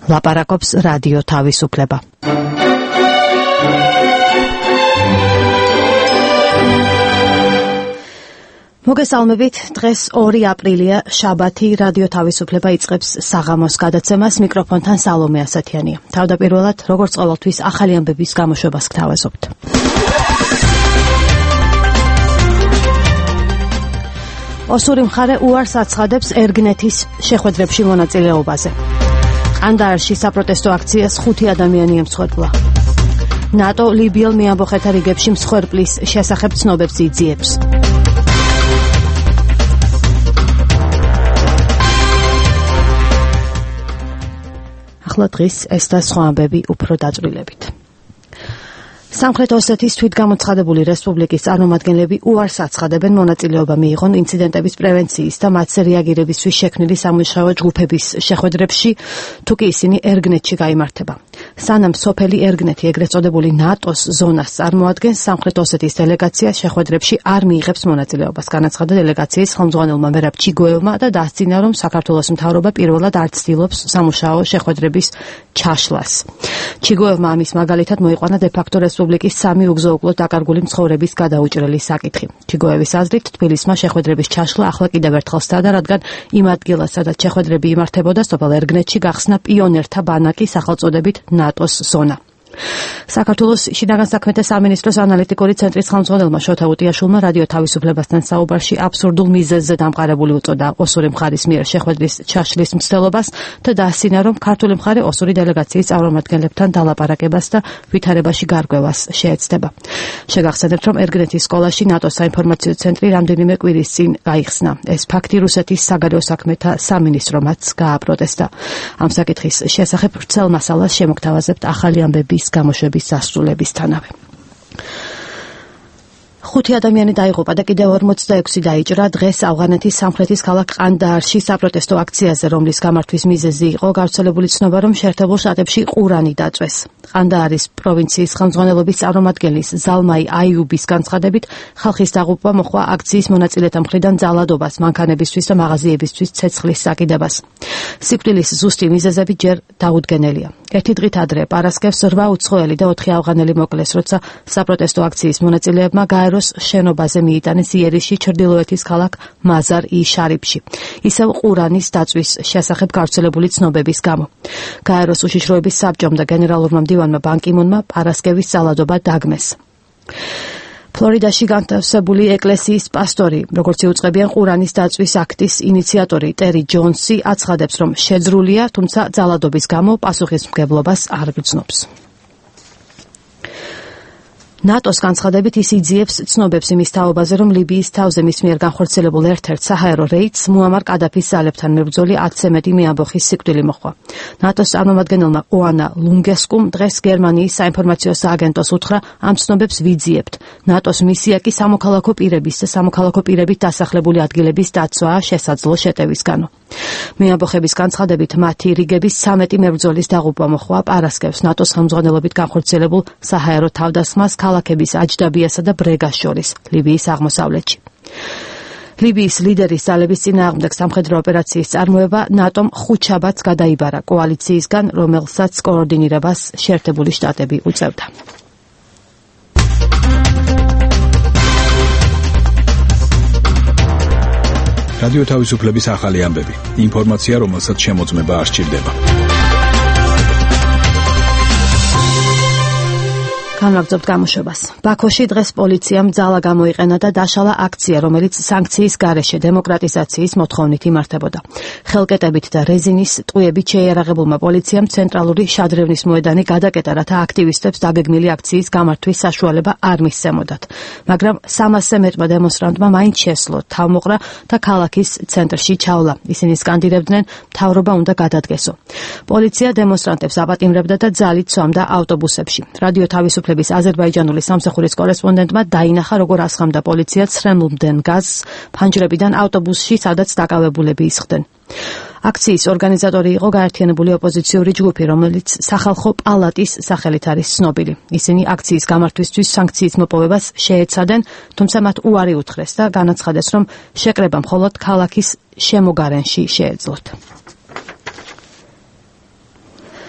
ლაპარაკობს რადიო თავისუფლება. მოგესალმებით, დღეს 2 აპრილია, შაბათი, რადიო თავისუფლება იწყებს საღამოს გადაცემას, მიკროფონთან სალომე ასათიანია. თავდაპირველად, როგორც ყოველთვის, ახალი ამბების გამოშვებას გთავაზობთ. ოსური მხარე უარს აცხადებს ერგნეთის შეხვედრებში მონაწილეობაზე. ყანდაარში საპროტესტო აქციას 5 ადამიანი ემსხვერპლა. ნატო ლიბიელ მეამბოხეთა რიგებში მსხვერპლის შესახებ ცნობებს იძიებს. ახლა დღის ეს და სხვა ამბები უფრო დაწვრილებით. სამხრეთ ოსეთის თვითგამოცხადებული რესპუბლიკის წარმომადგენლები უარს აცხადებენ მონაწილეობა მიიღონ ინციდენტების პრევენციის და მათზე რეაგირებისთვის შექმნილი სამუშაო ჯგუფების შეხვედრებში, თუკი ისინი ერგნეთში გაიმართება. სანამ სოფელი ერგნეთი, ეგრეთ წოდებული ნატოს ზონას წარმოადგენს, სამხრეთ ოსეთის დელეგაცია შეხვედრებში არ მიიღებს მონაწილეობას. განაცხადა დელეგაციის ხელმძღვანელმა მერაბ ჩიგოევმა და დასძინა, რომ საქართველოს მთავრობა პირველად არ ცდილობს სამუშაო შეხვედრების ჩაშლას. ჩიგოევმა ამის მაგალითად მოიყვანა დე-ფაქტო რესპუბლიკის 3 უგზო-უკლოდ დაკარგული მცხოვრების გადაუჭრელი საკითხი. ჩიგოევის აზრით, თბილისმა შეხვედრების ჩაშლა ახლა კიდევ ერთხელ სცადა, რადგან იმ ადგილას, სადაც შეხვედრები იმართებოდა, სოფელ ერგნეთში გახსნა პიონერთა ბანაკი სახელწოდებით ნატოს ზონა. საქართველოს შინაგან საქმეთა სამინისტროს ანალიტიკური ცენტრის ხელმძღვანელმა შოთა უტიაშვილმა რადიო თავისუფლებასთან საუბარში აბსურდულ მიზეზზე დამყარებული უწოდა ოსური მხარის მიერ შეხვედრის ჩაშლის მცდელობას და დაასწინა, რომ ქართული მხარე ოსური დელეგაციის წარმომადგენლებთან დალაპარაკებას და ვითარებაში გარკვევას შეეცდება. შეგახსენებთ, რომ ერგნეთის სკოლაში ნატოს საინფორმაციო ცენტრი რამდენიმე კვირის წინ გაიხსნა. ეს ფაქტი რუსეთის საგარეო საქმეთა სამინისტრომაც გააპროტესტა. ამ საკითხის შესახებ ვრცელ მასალას შემოგთავაზებთ ახალი ამბების გამოშვების სასრულებისთანავე. 5 ადამიანი დაიღუპა და კიდევ 46 დაიჭრა დღეს ავღანეთის სამხრეთის ქალაქ ყანდაარში საპროტესტო აქციაზე, რომლის გამართვის მიზეზი იყო გავრცელებული ცნობა, რომ შეერთებულ შტატებში ყურანი დაწვეს. ყანდაარის პროვინციის ხელმძღვანელობის წარმომადგენლის ზალმაი აიუბის განცხადებით, ხალხის დაღუპვა მოჰყვა აქციის მონაწილეთა მხრიდან ძალადობას, მანქანებისთვის და მაღაზიებისთვის ცეცხლის საკიდებას. სიკვდილის ზუსტი მიზეზები ჯერ დაუდგენელია. ერთი დღით ადრე პარასკევს 8 უცხოელი და 4 ავღანელი მოკლეს, როცა საპროტესტო აქციის მონაწილეებმა გაეროს შენობაზე მიიტანეს იერიში ჩრდილოეთის ქალაქ მაზარ-ი-შარიფში. ისევ ყურანის დაწვის შესახებ გავრცელებული ცნობების გამო. გაეროს უშიშროების საბჭომ და გენერალურმა მდივანმა ბან კი მუნმა პარასკევის ძალადობა დაგმეს. ფლორიდაში განთავსებული ეკლესიის პასტორი, როგორც იუწყებიან ყურანის დაწვის აქტის ინიციატორი ტერი ჯონსი აცხადებს, რომ შეძრულია, თუმცა ძალადობის გამო პასუხისმგებლობას არ გრძნობს. ნატოს განცხადებით ის იძიებს ცნობებს იმის თაობაზე, რომ ლიბიის თავზე მის მიერ განხორციელებულ ერთ-ერთ საჰაერო რეიდს მუამარ კადაფის ძალებთან მებრძოლი 10-ზე მეტი მეამბოხის სიკვდილი მოჰყვა. ნატოს წარმომადგენელმა ოანა ლუნგესკუმ დღეს გერმანიის საინფორმაციო სააგენტოს უთხრა, ამ ცნობებს ვიძიებთ. ნატოს მისია კი სამოქალაქო პირების და სამოქალაქო პირებით დასახლებული ადგილების დაცვაა შესაძლო შეტევისგანო. მეამბოხების განცხადებით მათი რიგების 13 მებრძოლის დაღუპვა მოჰყვა პარასკევს ნატოს ხელმძღვანელობით განხორციელებულ საჰაერო თავდასხმას ქალაქების აჯდაბიასა და ბრეგას შორის, ლიბიის აღმოსავლეთში. ლიბიის ლიდერის ძალების წინააღმდეგ სამხედრო ოპერაციის წარმოება ნატომ ხუთშაბათს გადაიბარა კოალიციისგან, რომელსაც კოორდინირებას შეერთებული შტატები უწევდა. რადიო თავისუფლების ახალი ამბები. ინფორმაცია, რომელსაც შემოწმება არ სჭირდება. განვაგრძობთ გამოშვებას. ბაქოში დღეს პოლიციამ ძალა გამოიყენა და დაშალა აქცია, რომელიც სანქციის გარეშე დემოკრატიზაციის მოთხოვნით იმართებოდა. ხელკეტებით და რეზინის ტყვიებით შეიარაღებულმა პოლიციამ ცენტრალური შადრევნის მოედანი გადაკეტა, რათა აქტივისტებს დაგეგმილი აქციის გამართვის საშუალება არ მისცემოდათ. მაგრამ 300-ზე მეტმა დემონსტრანტმა მაინც შესძლო თავმოყრა და ქალაქის ცენტრში ჩავლა. ისინი სკანდირებდნენ, მთავრობა უნდა გადადგესო. პოლიცია დემონსტრანტებს აპატიმრებდა და ძალით სვამდა ავტობუსებში. რადიო თავისუფლების აზერბაიჯანული სამსახურის კორესპონდენტმა დაინახა, როგორ ასხამდა პოლიცია ცრემლმდენ გაზს ფანჯრებიდან ავტობუსში, სადაც დაკავებულები ისხდნენ. აქციის ორგანიზატორი იყო გაერთიანებული ოპოზიციური ჯგუფი, რომელიც სახალხო პალატის სახელით არის ცნობილი. ისინი აქციის გამართვისთვის სანქციის მოპოვებას შეეცადნენ, თუმცა მათ უარი უთხრეს და განაცხადეს, რომ შეკრება მხოლოდ ქალაქის შემოგარენში შეეძლოთ.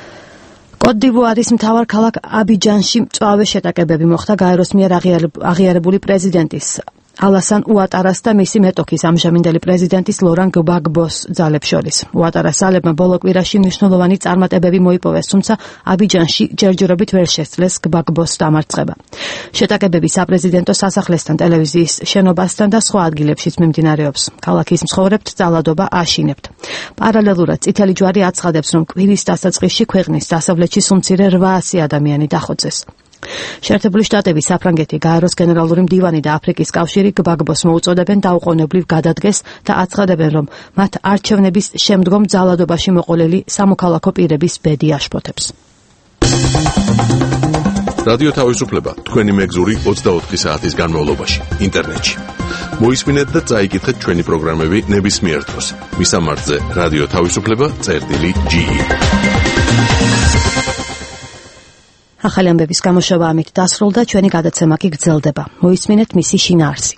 კოტ-დივუარის მთავარ ქალაქ აბიჯანში მწვავე შეტაკებები მოხდა გაეროს მიერ აღიარებული პრეზიდენტის ალასან უატარას და მისი მეტოქის ამჟამინდელი პრეზიდენტის ლორან გბაგბოს ძალებს შორის. უატარას ძალებმა ბოლო კვირაში მნიშვნელოვანი წარმატებები მოიპოვეს, თუმცა აბიჯანში ჯერჯერობით ვერ შესძლეს გბაგბოს დამარცხება. შეტაკებები საპრეზიდენტო სასახლესთან, ტელევიზიის შენობასთან და სხვა ადგილებშიც მიმდინარეობს. ქალაქის მცხოვრებთ ძალადობა აშინებთ. პარალელურად წითელი ჯვარი აცხადებს, რომ კვირის დასაწყისში ქვეყნის დასავლეთში სულ მცირე 800 ადამიანი დახოცეს. შეერთებული შტატები, საფრანგეთი, გაეროს გენერალური მდივანი და აფრიკის კავშირი გბაგბოს მოუწოდებენ დაუყოვნებლივ გადადგეს და აცხადებენ, რომ მათ არჩევნების შემდგომ ძალადობაში მოყოლილი სამოქალაქო პირების ბედი აშფოთებს. რადიო თავისუფლება თქვენი მეგზური 24 საათის განმავლობაში ინტერნეტში. მოისმინეთ და წაიკითხეთ ჩვენი პროგრამები ნებისმიერ დროს. მისამართზე რადიო თავისუფლება.ge. ახალი ამბების გამოშვება ამით დასრულდა, ჩვენი გადაცემა კი გრძელდება. მოისმინეთ მისი შინაარსი.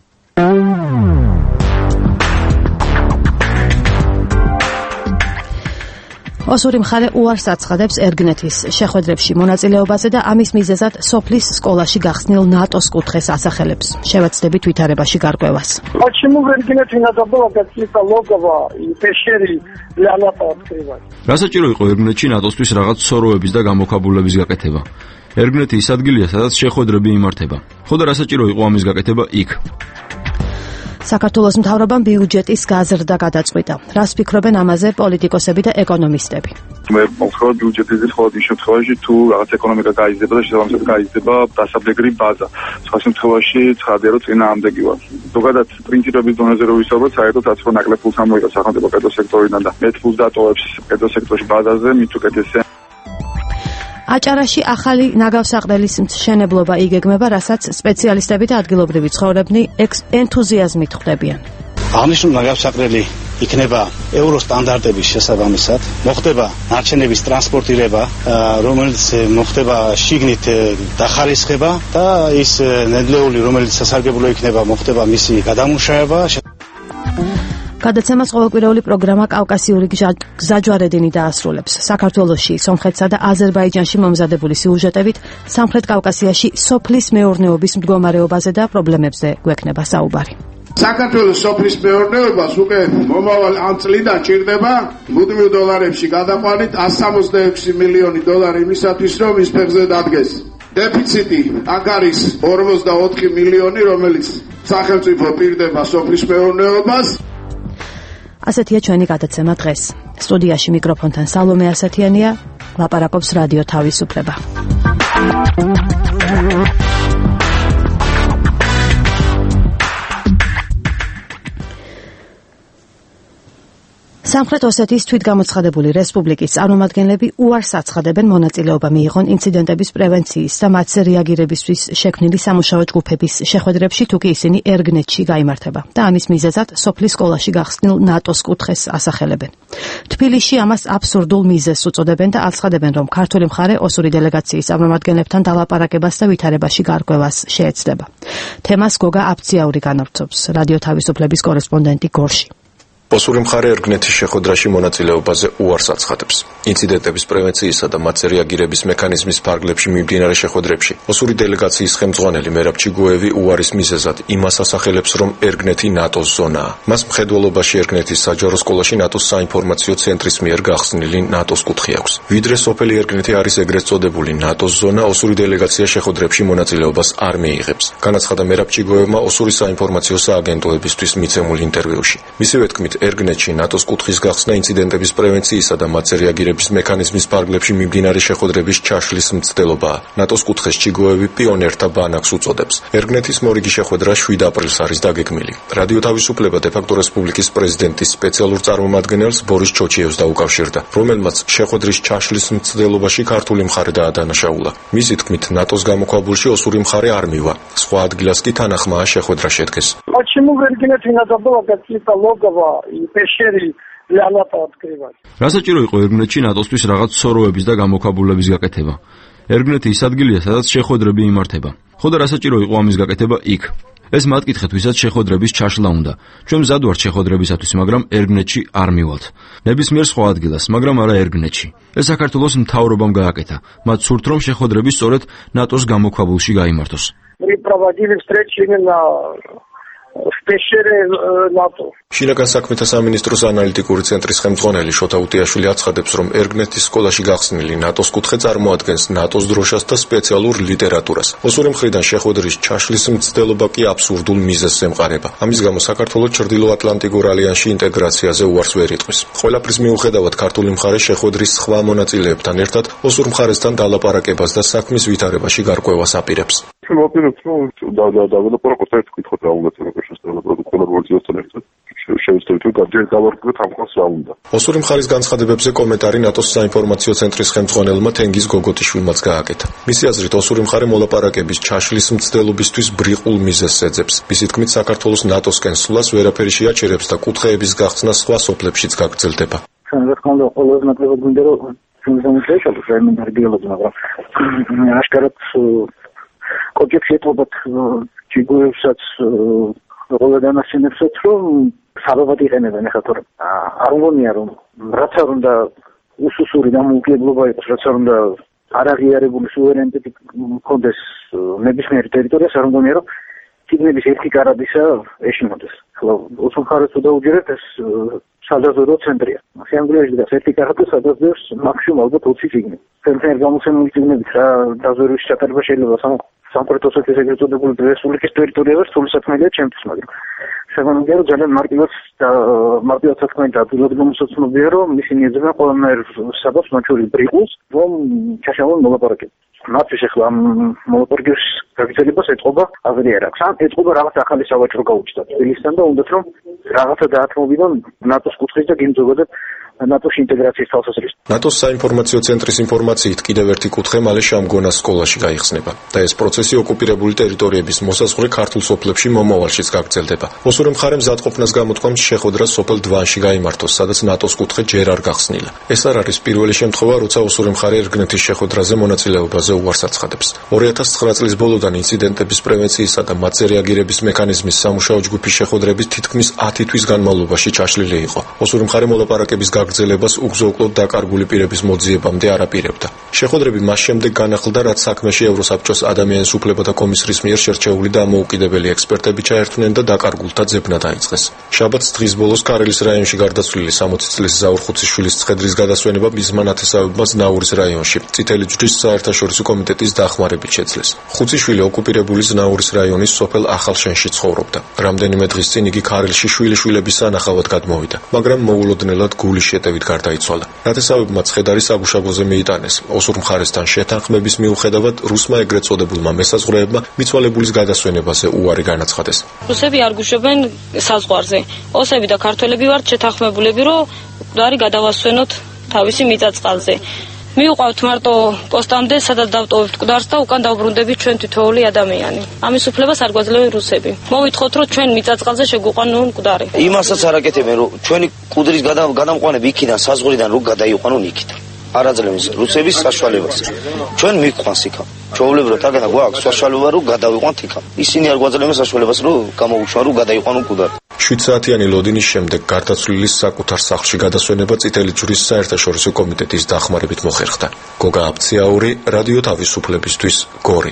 ოსური მხარე უარს აცხადებს ერგნეთის შეხვედრებში მონაწილეობაზე და ამის მიზეზად სოფლის სკოლაში გახსნილ ნატოს კუთხეს ასახელებს. შევაცდებით ვითარებაში გარკვევას. Почему в Эргенете надо было какие-то логово и пещеры для НАТО открывать? რა საჭირო იყო ერგნეთში ნატოსთვის რაღაც სოროების და გამოქვაბულების გაკეთება? ერგნეთი ის ადგილია, სადაც შეხვედრები იმართება. ხო და რა საჭირო იყო ამის გაკეთება იქ? საქართველოს მთავრობამ ბიუჯეტის გაზრდა გადაწყვიტა. რას ფიქრობენ ამაზე პოლიტიკოსები და ეკონომისტები? მე მხოლოდ ბიუჯეტის მხოლოდ იმ შემთხვევაში, თუ რაღაც ეკონომიკა გაიზრდება და შესაბამისად გაიზრდება დასაბეგრი ბაზა. სხვა შემთხვევაში ცხადია, რომ წინააღმდეგი ვარ. ზოგადად პრინციპების დონეზე რო ვისაუბროთ, საერთოდ აცრო ნაკლებ ფულს ამოიღებს სახელმწიფო კედო სექტორიდან და მეტ ფულს დატოვებს კედო სექტორში ბაზაზე, მით უკეთესია. აჭარაში ახალი ნაგავსაყრელის მშენებლობა იგეგმება, რასაც სპეციალისტები და ადგილობრივი ცხოვრებნი ენთუზიაზმით ხვდებიან. აღნიშნული ნაგავსაყრელი იქნება ევრო სტანდარტების შესაბამისად, მოხდება ნარჩენების ტრანსპორტირება, რომელიც მოხდება შიგნით დახარისხება და ის ნედლეული, რომელიც სასარგებლო იქნება, მოხდება მისი გადამუშავება. გადაცემას ყოველკვირეული პროგრამა კავკასიური გზაჯვარედინი დაასრულებს. საქართველოში, სომხეთსა და აზერბაიჯანში მომზადებული სიუჟეტებით სამხრეთ კავკასიაში სოფლის მეურნეობის მდგომარეობაზე და პრობლემებზე გვექნება საუბარი. საქართველოს სოფლის მეურნეობას უკვე მომავალ ამ წლიდან ჭირდება მუდმივ დოლარებში გადაყვანით 166 მილიონი დოლარი იმისათვის, რომ ის ფეხზე დადგეს. დეფიციტი აქ არის 44 მილიონი, რომელიც სახელმწიფო პირდება სოფლის მეურნეობას. ასეთია ჩვენი გადაცემა დღეს. სტუდიაში მიკროფონთან სალომე ასათიანია, ლაპარაკობს რადიო თავისუფლება. სამხრეთ ოსეთის თვითგამოცხადებული რესპუბლიკის წარმომადგენლები უარს აცხადებენ მონაწილეობა მიიღონ ინციდენტების პრევენციის და მათზე რეაგირებისთვის შექმნილი სამუშაო ჯგუფების შეხვედრებში, თუკი ისინი ერგნეთში გაიმართება და ამის მიზეზად სოფლის სკოლაში გახსნილ ნატოს კუთხეს ასახელებენ. თბილისში ამას აბსურდულ მიზეზს უწოდებენ და აცხადებენ, რომ ქართული მხარე ოსური დელეგაციის წარმომადგენლებთან დალაპარაკებას და ვითარებაში გარკვევას შეეცდება. თემას გოგა აფციაური განავრცობს, რადიო თავისუფლების კორესპონდენტი გორში. ოსური მხარე ერგნეთის შეხვედრაში მონაწილეობაზე უარს აცხადებს. ინციდენტების პრევენციისა და მათზე რეაგირების მექანიზმის ფარგლებში მიმდინარე შეხვედრებში ოსური დელეგაციის ხელმძღვანელი მერაბ ჩიგოევი უარის მიზეზად იმას ასახელებს, რომ ერგნეთი ნატოს ზონაა. მას მხედველობაში ერგნეთის საჯარო სკოლაში ნატოს საინფორმაციო ცენტრის მიერ გახსნილი ნატოს კუთხე აქვს. ვიდრე სოფელი ერგნეთი არის ეგრეთ წოდებული ნატოს ზონა, ოსური დელეგაცია შეხვედრებში მონაწილეობას არ მიიღებს. განაცხადა მერაბ ჩიგოევმა ოსური საინფორმაციო სააგენტოებისთვის მიცემულ ინტერვიუში. მისივე თქმით, ერგნეთში ნატოს კუთხის გახსნა ინციდენტების პრევენციისა და მათზე რეაგირების მექანიზმის ფარგლებში მიმდინარე შეხვედრების ჩაშლის მცდელობაა. ნატოს კუთხეს ჩიგოევი პიონერთა ბანაკს უწოდებს. ერგნეთის მორიგი შეხვედრა 7 აპრილს არის დაგეგმილი. რადიო თავისუფლება დე-ფაქტო რესპუბლიკის პრეზიდენტის სპეციალურ წარმომადგენელს ბორის ჩოჩიევს დაუკავშირდა, რომელმაც შეხვედრის ჩაშლის მცდელობაში ქართული მხარე დაადანაშაულა. მისი თქმით, ნატოს გამოქვაბულში ოსური მხარე არ მივა. სხვა ადგილას კი თანახმაა შეხვედრა შედგეს. Почему в Эргенете надо было какие-то логово и пещеры для НАТО открывать? რა საჭირო იყო ერგნეთში ნატოსთვის რაღაც სოროების და გამოქვაბულების გაკეთება? ერგნეთი ის ადგილია, სადაც შეხვედრები იმართება. ხო და რა საჭირო იყო ამის გაკეთება იქ? ეს მათ კითხეთ, ვისაც შეხვედრების ჩაშლა უნდა. ჩვენ მზად ვართ შეხვედრებისათვის, მაგრამ ერგნეთში არ მივალთ. ნებისმიერ სხვა ადგილას, მაგრამ არა ერგნეთში. ეს საქართველოს მთავრობამ გააკეთა. მათ სურთ, რომ შეხვედრები სწორედ ნატოს გამოქვაბულში გაიმართოს. Мы проводили встречи именно в пещере НАТО. შინაგან საქმეთა სამინისტროს ანალიტიკური ცენტრის ხელმძღვანელი შოთა უტიაშვილი აცხადებს, რომ ერგნეთის სკოლაში გახსნილი ნატოს კუთხე წარმოადგენს ნატოს დროშას და სპეციალურ ლიტერატურას. ოსური მხრიდან შეხვედრის ჩაშლის მცდელობა კი აბსურდულ მიზეზს ემყარება. ამის გამო საქართველოს ჩრდილოატლანტიკურ ალიანსში ინტეგრაციაზე უარს ვერ იტყვის. ყველაფრის მიუხედავად ქართული მხარე შეხვედრის სხვა მონაწილეებთან ერთად ოსურ მხარესთან დალაპარაკებას და საქმის ვითარებაში გარკვევას აპირებს. ვაპირებთ, რომ დაგლაპარაკოთ ერთ კითხოთ რა უნდა წეროს პროდუქტულ ვერსიასთან ერთად. შევეცდებით რომ გავარკვიოთ ამ ხალხს რა უნდა. ოსური მხარის განცხადებებზე კომენტარი ნატოს საინფორმაციო ცენტრის ხელმძღვანელმა თენგიზ გოგოტიშვილმაც გააკეთა. მისი აზრით, ოსური მხარე მოლაპარაკების ჩაშლის მცდელობისთვის ბრიყულ მიზეზს ეძებს. მისი თქმით, საქართველოს ნატოსკენ სვლას ვერაფერი შეაჩერებს და კუთხეების გახსნა სხვა სოფლებშიც გაგრძელდება. Განსაკუთრებით ყოველს ნაკლებად გვინდა რომ შემოგვიჭროს რაიმე დიალოგი, მაგრამ აშკარად კოჭებს ეტყობათ ჯიგოებსაც ყველა დანაშენებსაც რომ საბაბად იყენებენ ახლა თორე არ მგონია რომ რაც არ უნდა უსუსური დამოუკიდებლობა იყოს, რაც არ უნდა არაღიარებული სუვერენიტეტი მქონდეს ნებისმიერ ტერიტორიას, არ მგონია რომ ციგნების ერთი კარადისა ეშინოდეს. ახლა ოსურ მხარეს თუ დაუჯერებთ, ეს სადაზვერო ცენტრია. სიამოვნებაში დგას ერთი კარადი, სადაც დევს მაქსიმუმ ალბათ 20 ციგნი. ფერმერ გამოსცემული ციგნებით რა დაზვერვის ჩატარება შეიძლება სამხრეთ ოსეთის ეგრეთ წოდებული რესპუბლიკის ტერიტორიაზე სულ საქმეა ჩემთვის, მაგრამ შემიძლია რომ ძალიან მარტივად საქმე დაძილოთ გამოსაცნობია რომ ისინი ეძებენ ყველანაირ საბაბს, მათ შორის ბრიყულს, რომ ჩაშალონ მოლაპარაკებებს. მათთვის ახლა ამ მოლაპარაკების გაგრძელებას ეტყობა აზრი არ აქვს. ან ეტყობა რაღაც ახალი სავაჭრო გაუჩნდათ თბილისთან და უნდათ რომ რაღაცა დაათმობინონ ნატოს კუთხეს და გიმძობოდეთ ნატოს ინტეგრაციის თვალსაზრისით. ნატოს საინფორმაციო ცენტრის ინფორმაციით კიდევ ერთი კუთხე მალე შამგონას სკოლაში გაიხსნება და ეს პროცესი ოკუპირებული ტერიტორიების მოსაზღვრე ქართულ სოფლებში მომავალშიც გაგრძელდება. ოსური მხარე მზადყოფნას გამოთქვამს შეხვედრა სოფელ დვანში გაიმართოს, სადაც ნატოს კუთხე ჯერ არ გახსნილა. ეს არ არის პირველი შემთხვევა, როცა ოსური მხარე ერგნეთის შეხვედრაზე მონაწილეობაზე უარს აცხადებს. 2009 წლის ბოლოდან ინციდენტების პრევენციისა და მათზე რეაგირების მექანიზმის სამუშაო ჯგუფის შეხვედრების თითქმის 10 თვის განმავლობაში ჩაშლილი იყო. ოსური მხარე მოლაპარაკების გაგრძელებას უგზო-უკლოდ დაკარგული პირების მოძიებამდე არ აპირებდა. შეხვედრები მას შემდეგ განახლდა, რაც საქმეში ევროსაბჭოს ადამიანის უფლებათა კომისრის მიერ შერჩეული და ამოუკიდებელი ექსპერტები ჩაერთვნენ და დაკარგულთა ძებნა დაიწყეს. შაბათს დღის ბოლოს ქარელის რაიონში გარდაცვლილი 60 წლის ზაურ ხუციშვილის ცხედრის გადასვენება მისმა ნათესავებმა ზნაურის რაიონში წითელი ჯვრის საერთაშორისო კომიტეტის დახმარებით შეძლეს. ხუციშვილი ოკუპირებული ზნაურის რაიონის სოფელ ახალშენში ცხოვრობდა. რამდენიმე დღის წინ იგი ქარელში შვილიშვილების სანახავად გადმოვიდა, მაგრამ მოულოდნელად გულის შეტევით გარდაიცვალა. ნათესავებმა ცხედარი საგუშაგოზე მიიტანეს. ოსურ მხარესთან შეთანხმების მიუხედავად რუსმა ეგრეთ წოდებულმა მესაზღვრეებმა მიცვალებულის გადასვენებაზე უარი განაცხადეს. რუსები არ გუშობენ საზღვარზე. ოსები და ქართველები ვართ შეთანხმებულები, რომ გვარი გადავასვენოთ თავისი მიწა-წყალზე. მივყავთ მარტო პოსტამდე, სადაც დავტოვებთ მკვდარს და უკან დავბრუნდებით ჩვენ თითოეული ადამიანი. ამის უფლებას არ გვაძლევენ რუსები. მოვითხოვთ, რომ ჩვენ მიწა-წყალზე შეგვიყვანონ მკვდარი. იმასაც არ აკეთებენ, რომ ჩვენი მკვდრის გადამყვანები იქიდან საზღვრიდან რო გადაიყვანონ იქიდან. არ აძლევს რუსების საშუალებას. ჩვენ მიყვანს იქა. ჩვეულებრივად აგანა გვაქვს საშუალება რომ გადავიყვანთ იქა. ისინი არ გვაძლევენ საშუალებას რომ გამოვუშვან რომ გადაიყვანონ მკვდარი. 7 საათიანი ლოდინის შემდეგ გარდაცვლილის საკუთარ სახლში გადასვენება წითელი ჯვრის საერთაშორისო კომიტეტის დახმარებით მოხერხდა. გოგა აფციაური, რადიო თავისუფლებისთვის, გორი.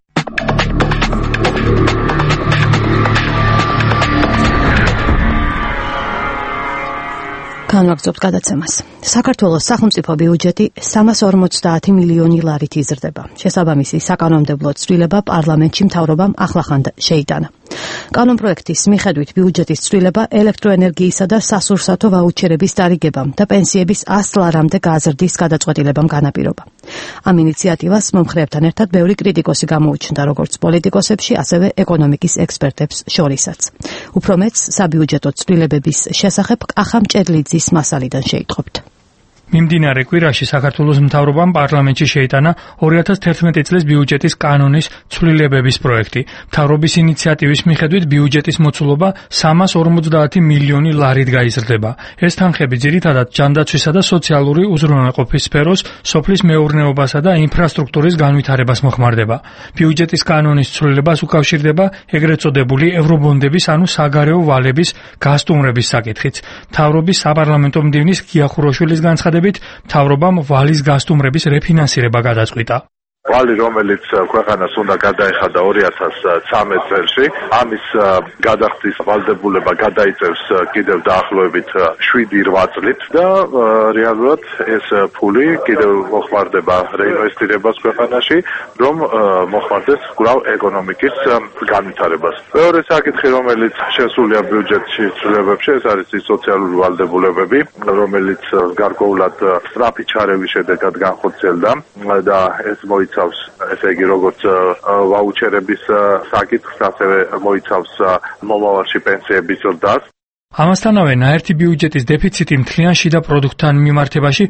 განვაგრძობთ გადაცემას. საქართველოს სახელმწიფო ბიუჯეტი 350 მილიონი ლარით იზრდება. შესაბამისი საკანონმდებლო ცვლილება პარლამენტში მთავრობამ ახლახან შეიტანა. კანონპროექტის მიხედვით ბიუჯეტის ცვლილება ელექტროენერგიისა და სასურსათო ვაუჩერების დარიგებამ და პენსიების 100 ლარამდე გაზრდის გადაწყვეტილებამ განაპირობა. ამ ინიციატივას მომხრეებთან ერთად ბევრი კრიტიკოსი გამოუჩნდა, როგორც პოლიტიკოსებში, ასევე ეკონომიკის ექსპერტებს შორისაც. უფრო მეტს საბიუჯეტო ცვლილებების შესახებ კახა მჭედლიძის მასალიდან შეიტყობთ. მიმდინარე კვირაში საქართველოს მთავრობამ პარლამენტში შეიტანა 2011 წლის ბიუჯეტის კანონის ცვლილებების პროექტი. მთავრობის ინიციატივის მიხედვით ბიუჯეტის მოცულობა 350 მილიონი ლარით გაიზრდება. ეს თანხები ძირითადად ჯანდაცვისა და სოციალური უზრუნველყოფის სფეროს, სოფლის მეურნეობასა და ინფრასტრუქტურის განვითარებას მოხმარდება. ბიუჯეტის კანონის ცვლილებას უკავშირდება ეგრეთ წოდებული ევრობონდების ანუ საგარეო ვალების გასტუმრების საკითხიც. მთავრობის საპარლამენტო მდივნის გია ხუროშვილის განცხადებით მთავრობამ ვალის გასტუმრების რეფინანსირება გადაწყვიტა. ვალი, რომელიც ქვეყანას უნდა გადაეხადა 2013 წელს, ამის გადახდის ვალდებულება გადაიწევს კიდევ დაახლოებით 7-8 წლით და რეალურად ეს ფული კიდევ მოხმარდება რეინვესტირებას ქვეყანაში, რომ მოხმარდეს კვლავ ეკონომიკის განვითარებას. მეორე საკითხი, რომელიც შესულია ბიუჯეტში ცვლილებებში, ეს არის ის სოციალური ვალდებულებები, რომელიც გარკვეულად სწრაფი ჩარევის შედეგად განხორციელდა და ეს მოიცავს ესე იგი როგორც ვაუჩერების საკითხს, ასევე მოიცავს მომავალში პენსიების ზრდას. ამასთანავე ნაერთი ბიუჯეტის დეფიციტი მთლიან შიდა პროდუქტთან მიმართებაში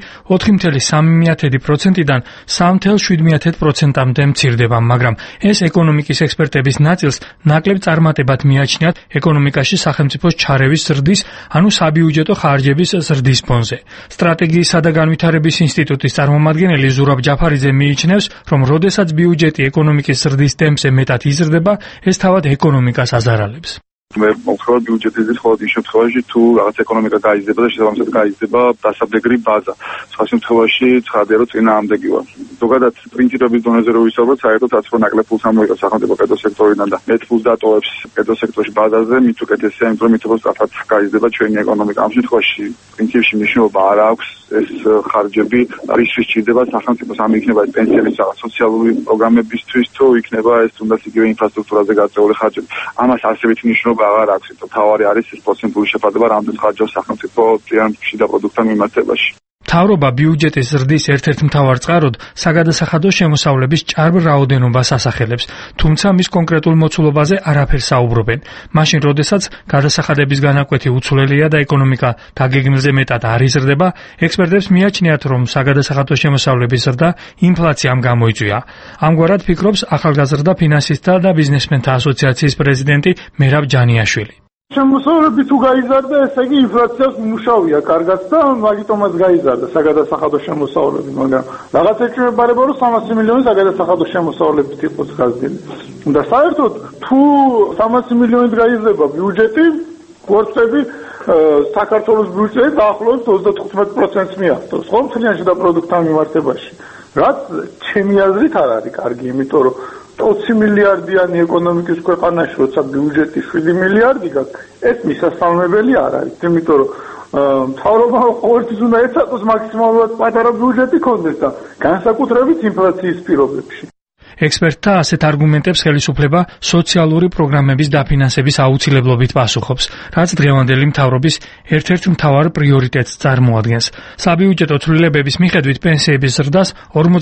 4,3%-დან 3,7%-მდე მცირდება, მაგრამ ეს ეკონომიკის ექსპერტების ნაწილს ნაკლებ წარმატებად მიაჩნიათ ეკონომიკაში სახელმწიფოს ჩარევის ზრდის, ანუ საბიუჯეტო ხარჯების ზრდის ფონზე. სტრატეგიისა და განვითარების ინსტიტუტის წარმომადგენელი ზურაბ ჯაფარიძე მიიჩნევს, რომ როდესაც ბიუჯეტი ეკონომიკის ზრდის ტემპზე მეტად იზრდება, ეს თავად ეკონომიკას აზარალებს. მე მოხდება ბიუჯეტის ხოლმე იმ შემთხვევაში თუ რაღაც ეკონომიკა გაიზრდება და შესაბამისად გაიზრდება დასაბლეგრი ბაზა. სხვა შემთხვევაში ცხადია რომ წინააღმდეგი ვარ. ზოგადად პრინციპების დონეზე რო ვისაუბროთ, საერთოდ აცრო ნაკლებ ფულს ამოიღებს სახელმწიფო კედო სექტორიდან და მეტ ფულს დატოვებს კედო სექტორში ბაზაზე, მით უკეთესია, იმიტომ რომ მით უფრო სწრაფად გაიზრდება ჩვენი ეკონომიკა. ამ შემთხვევაში პრინციპში მნიშვნელობა არ აქვს ეს ხარჯები, რისთვის ჭირდება სახელმწიფოს, ამ იქნება პენსიების რაღაც სოციალური პროგრამებისთვის, თუ იქნება ეს თუნდაც იგივე ინფრასტრუქტურაზე გაწეული ხარჯები. ამას არსებითი მნიშვნელობა აღარ აქვს, იმიტომ თავარი არის ეს პროცენტული შეფარდება, რამდენს ხარჯავს სახელმწიფო წლიან შიდა პროდუქტთან მიმართებაში. მთავრობა ბიუჯეტის ზრდის ერთ-ერთ მთავარ წყაროდ საგადასახადო შემოსავლების ჭარბ რაოდენობას ასახელებს, თუმცა მის კონკრეტულ მოცულობაზე არაფერს საუბრობენ. მაშინ, როდესაც გადასახადების განაკვეთი უცვლელია და ეკონომიკა დაგეგმილზე მეტად არ იზრდება, ექსპერტებს მიაჩნიათ, რომ საგადასახადო შემოსავლების ზრდა ინფლაციამ გამოიწვია. ამგვარად ფიქრობს ახალგაზრდა ფინანსისტთა და ბიზნესმენთა ასოციაციის პრეზიდენტი მერაბ ჯანიაშვილი. შემოსავლები თუ გაიზარდა, ესე იგი ინფლაციას მუშავია კარგად და მაგიტომაც გაიზარდა საგადასახადო შემოსავლები, მაგრამ რაღაც ეჭვმებარება რომ 300 მილიონი საგადასახადო შემოსავლებით იყოს გაზრდილი. და საერთოდ თუ 300 მილიონით გაიზრდება ბიუჯეტი, კორწები საქართველოს ბიუჯეტი დაახლოებით 35%-ს მიაღწევს, ხო, მთლიან შიდა პროდუქტთან მიმართებაში. რაც ჩემი აზრით არ არის კარგი, იმიტომ რომ 20 მილიარდიანი ეკონომიკის ქვეყანაში, როცა ბიუჯეტი 7 მილიარდი გაქვს, ეს მისასალმებელი არ არის, იმიტომ რომ მთავრობა ყოველთვის უნდა ეცადოს მაქსიმალურად პატარა ბიუჯეტი კონდეს და განსაკუთრებით ინფლაციის პირობებში. ექსპერტთა ასეთ არგუმენტებს ხელისუფლება სოციალური პროგრამების დაფინანსების აუცილებლობით პასუხობს, რაც დღევანდელი მთავრობის ერთ-ერთ მთავარ პრიორიტეტს წარმოადგენს. საბიუჯეტო ცვლილებების მიხედვით პენსიების ზრდას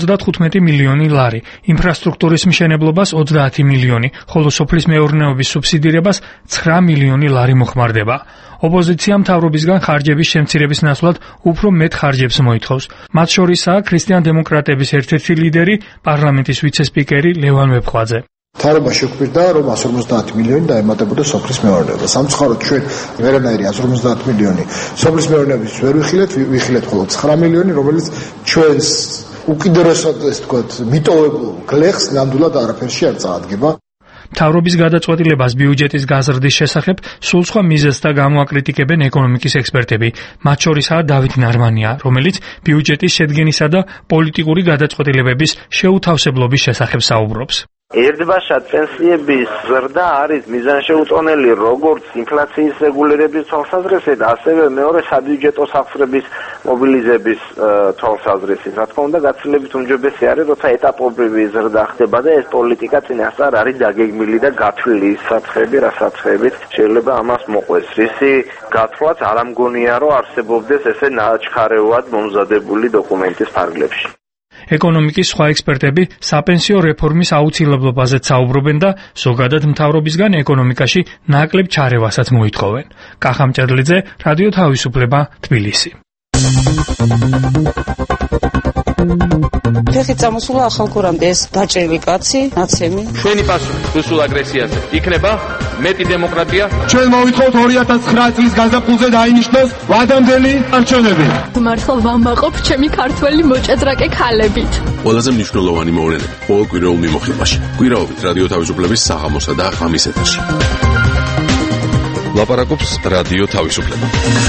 55 მილიონი ლარი, ინფრასტრუქტურის მშენებლობას 30 მილიონი, ხოლო სოფლის მეურნეობის სუბსიდირებას 9 მილიონი ლარი მოხმარდება. ოპოზიცია მთავრობისგან ხარჯების შემცირების ნაცვლად უფრო მეტ ხარჯებს მოითხოვს. მათ შორისაა ქრისტიან-დემოკრატების ერთ-ერთი ლიდერი, პარლამენტის ვიცე-სპიკერი ლევან ვეფხვაძე. მთავრობა შეგვირდა, რომ 150 მილიონი დაემატებოდა სოფლის მეურნეობას. სამწუხაროდ ჩვენ ვერანაირი 150 მილიონი სოფლის მეურნეობის ვერ ვიხილეთ მხოლოდ 9 მილიონი, რომელიც ჩვენს უკიდურესად ეს თქვათ მიტოვებულ გლეხს ნამდვილად არაფერში არ წაადგება. მთავრობის გადაწყვეტილებას ბიუჯეტის გაზრდის შესახებ სულ სხვა მიზეზთა გამოაკრიტიკებენ ეკონომიკის ექსპერტები. მათ შორისაა დავით ნარმანია, რომელიც ბიუჯეტის შედგენისა და პოლიტიკური გადაწყვეტილებების შეუთავსებლობის შესახებ საუბრობს. ერთბაშად პენსიების ზრდა არის მიზანშეუწონელი როგორც ინფლაციის რეგულირების თვალსაზრისით, ასევე მეორე საბიუჯეტო სახსრების მობილიზების თვალსაზრისით. რა თქმა უნდა, გაცილებით უმჯობესი არის, როცა ეტაპობრივი ზრდა ხდება და ეს პოლიტიკა წინასწარ არის დაგეგმილი და გათვლილი საცხები, რა საცხებით შეიძლება ამას მოყვეს. რისი გათვლაც არ ამგონია, რომ არსებობდეს ესე ნაჩქარევად მომზადებული დოკუმენტის ფარგლებში. ეკონომიკის სხვა ექსპერტები საპენსიო რეფორმის აუცილებლობაზეც საუბრობენ და ზოგადად მთავრობისგან ეკონომიკაში ნაკლებ ჩარევასაც მოითხოვენ. კახა მჭედლიძე, რადიო თავისუფლება, თბილისი. ფეხი წამოსულა ახალგორამდე ეს დაჭრილი კაცი, ნაცემი. ჩვენი პასუხი რუსულ აგრესიაზე იქნება მეტი დემოკრატია. ჩვენ მოვითხოვთ 2009 წლის გაზაფხულზე დაინიშნოს ვადამდელი არჩევნები. მართლა ვამაყობ ჩემი ქართველი მოჭადრაკე ქალებით. ყველაზე მნიშვნელოვანი მოვლენები ყოველ კვირაულ მიმოხილვაში. კვირაობით რადიო თავისუფლების საღამოსა და ღამის ეთერში. ლაპარაკობს რადიო თავისუფლება.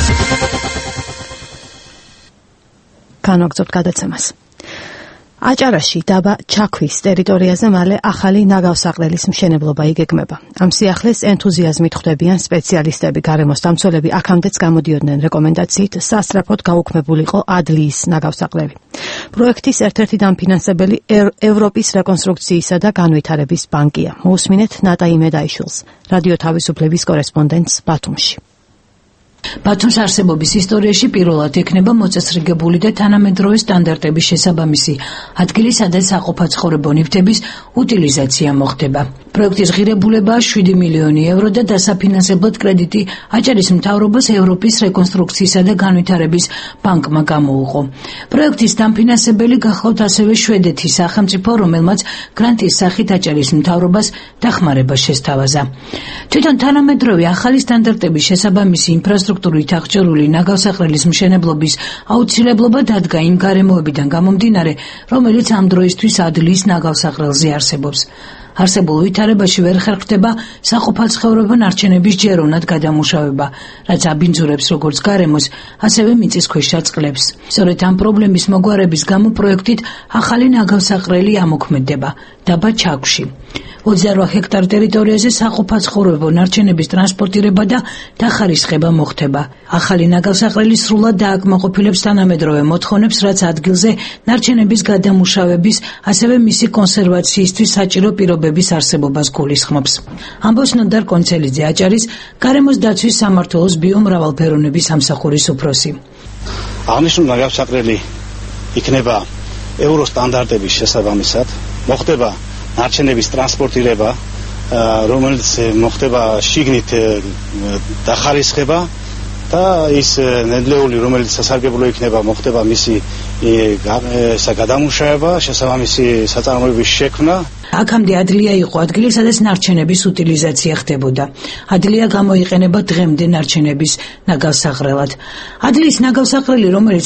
განვაგრძობთ გადაცემას. აჭარაში დაბა ჩაქვის ტერიტორიაზე მალე ახალი ნაგავსაყრელის მშენებლობა იგეგმება. ამ სიახლეს ენთუზიაზმით ხვდებიან სპეციალისტები, გარემოს დამცველები, აქამდეც გამოდიოდნენ რეკომენდაციით სასწრაფოდ გაუქმებულიყო ადლიის ნაგავსაყრელი. პროექტის ერთ-ერთი დამფინანსებელი ევროპის რეკონსტრუქციისა და განვითარების ბანკია. მოусმინეთ ნატა იმედაიშვილს, რადიო თავისუფლების კორესპონდენტს ბათუმში. ბათუმის არსებობის ისტორიაში პირველად ექნება მოწესრიგებული და თანამედროვე სტანდარტების შესაბამისი ადგილი, სადაც საყოფაცხოვრებო ნივთების უტილიზაცია მოხდება. პროექტის ღირებულებაა 7 მილიონი ევრო და დასაფინანსებლად კრედიტი აჭარის მთავრობას ევროპის რეკონსტრუქციისა და განვითარების ბანკმა გამოუყო. პროექტის დამფინანსებელი გახლავთ ასევე შვედეთის სახელმწიფო, რომელმაც გრანტის სახით აჭარის მთავრობას დახმარება შესთავაზა. თვითონ თანამედროვე ახალი სტანდარტების შესაბამისი ინფრასტრუქტურით აღჭურვილი ნაგავსაყრელის მშენებლობის აუცილებლობა დადგა იმ გარემოებიდან გამომდინარე, რომელიც ამ დროისთვის ადლიის ნაგავსაყრელზე არსებობს. არსებულ ვითარებაში ვერ ხერხდება საყოფაცხოვრებო ნარჩენების ჯეროვნად გადამუშავება, რაც აბინძურებს როგორც გარემოს, ასევე მიწისქვეშა წყლებს. სწორედ ამ პრობლემის მოგვარების გამო პროექტით ახალი ნაგავსაყრელი ამოქმედება დაბა ჩაქვში. 28 ჰექტარ ტერიტორიაზე საყოფაცხოვრებო ნარჩენების ტრანსპორტირება და დახარისხება მოხდება. ახალი ნაგავსაყრელი სრულად დააკმაყოფილებს თანამედროვე მოთხოვნებს, რაც ადგილზე ნარჩენების გადამუშავების, ასევე მისი კონსერვაციისთვის საჭირო პირობების არსებობას გულისხმობს. ამბობს ნოდარ კონცელიძე, აჭარის გარემოს დაცვის სამმართველოს ბიომრავალფეროვნების სამსახურის უფროსი. აღნიშნული ნაგავსაყრელი იქნება ევრო სტანდარტების შესაბამისად, მოხდება ნარჩენების ტრანსპორტირება, რომელიც მოხდება შიგნით დახარისხება და ის ნედლეული, რომელიც სასარგებლო იქნება, მოხდება მისი გადამუშავება, შესაბამისი საწარმოების შექმნა. აქამდე ადლია იყო ადგილი, სადაც ნარჩენების უტილიზაცია ხდებოდა. ადლია გამოიყენება დღემდე ნარჩენების ნაგავსაყრელად. ადლიის ნაგავსაყრელი, რომელიც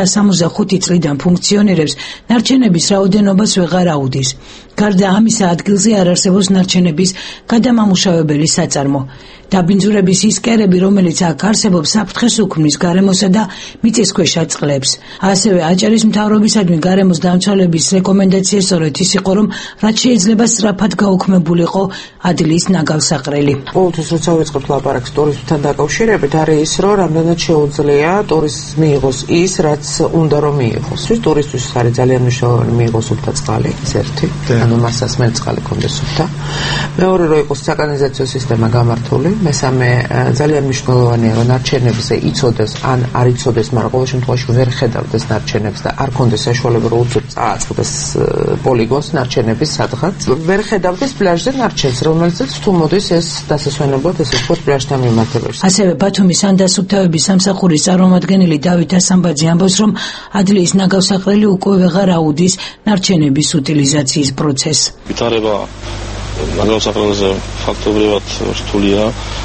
1965 წლიდან ფუნქციონირებს, ნარჩენების რაოდენობას ვეღარ აუდის. გარდა ამისა, ადგილზე არ არსებობს ნარჩენების გადამამუშავებელი საწარმო. დაბინძურების ის კერები, რომელიც აქ არსებობს, საფრთხეს უქმნის გარემოსა და მიწისქვეშა წყლებს. ასევე აჭარის მთავრობისადმი გარემოს დამცველების რეკომენდაცია სწორედ ის იყო, რომ რაც შეიძლება სწრაფად გაუქმებულიყო ადლიის ნაგავსაყრელი. ყოველთვის როცა ვიწყებთ ლაპარაკს ტურიზმთან დაკავშირებით, არის ის, რომ რამდენად შეუძლია ტურიზმს მიიღოს ის, რაც უნდა რომ მიიღოს. ტურისტთვის არის ძალიან მნიშვნელოვანი მიიღოს სუფთა წყალი, ეს ერთი. ანუ მასას მეწყალი კონდეს სუფთა. მეორე, რომ იყოს საკანალიზაციო სისტემა გამართული. მესამე, ძალიან მნიშვნელოვანია, რომ ნარჩენებზე იცოდეს ან არ იცოდეს, მაგრამ ყოველ შემთხვევაში ვერ ხედავდეს ნარჩენებს და არ კონდეს საშუალება, რომ უცებ წააწყდეს პოლიგონს ნარჩენების სადღაც. ვერ ხედავდეს პლაჟზე ნარჩენს, რომელიც თუ მოდის ეს დასასვენებლად, ესე ვთქვათ, პლაჟთან მიმართებაში. ასევე ბათუმის სანდასუფთავების სამსახურის წარმომადგენელი დავით ასამბაძე ამბობს, რომ ადლიის ნაგავსაყრელი უკვე ვეღარ აუდის ნარჩენების უტილიზაციის პროცესს. ვითარება ნაგავსაყრელზე ფაქტობრივად რთულია,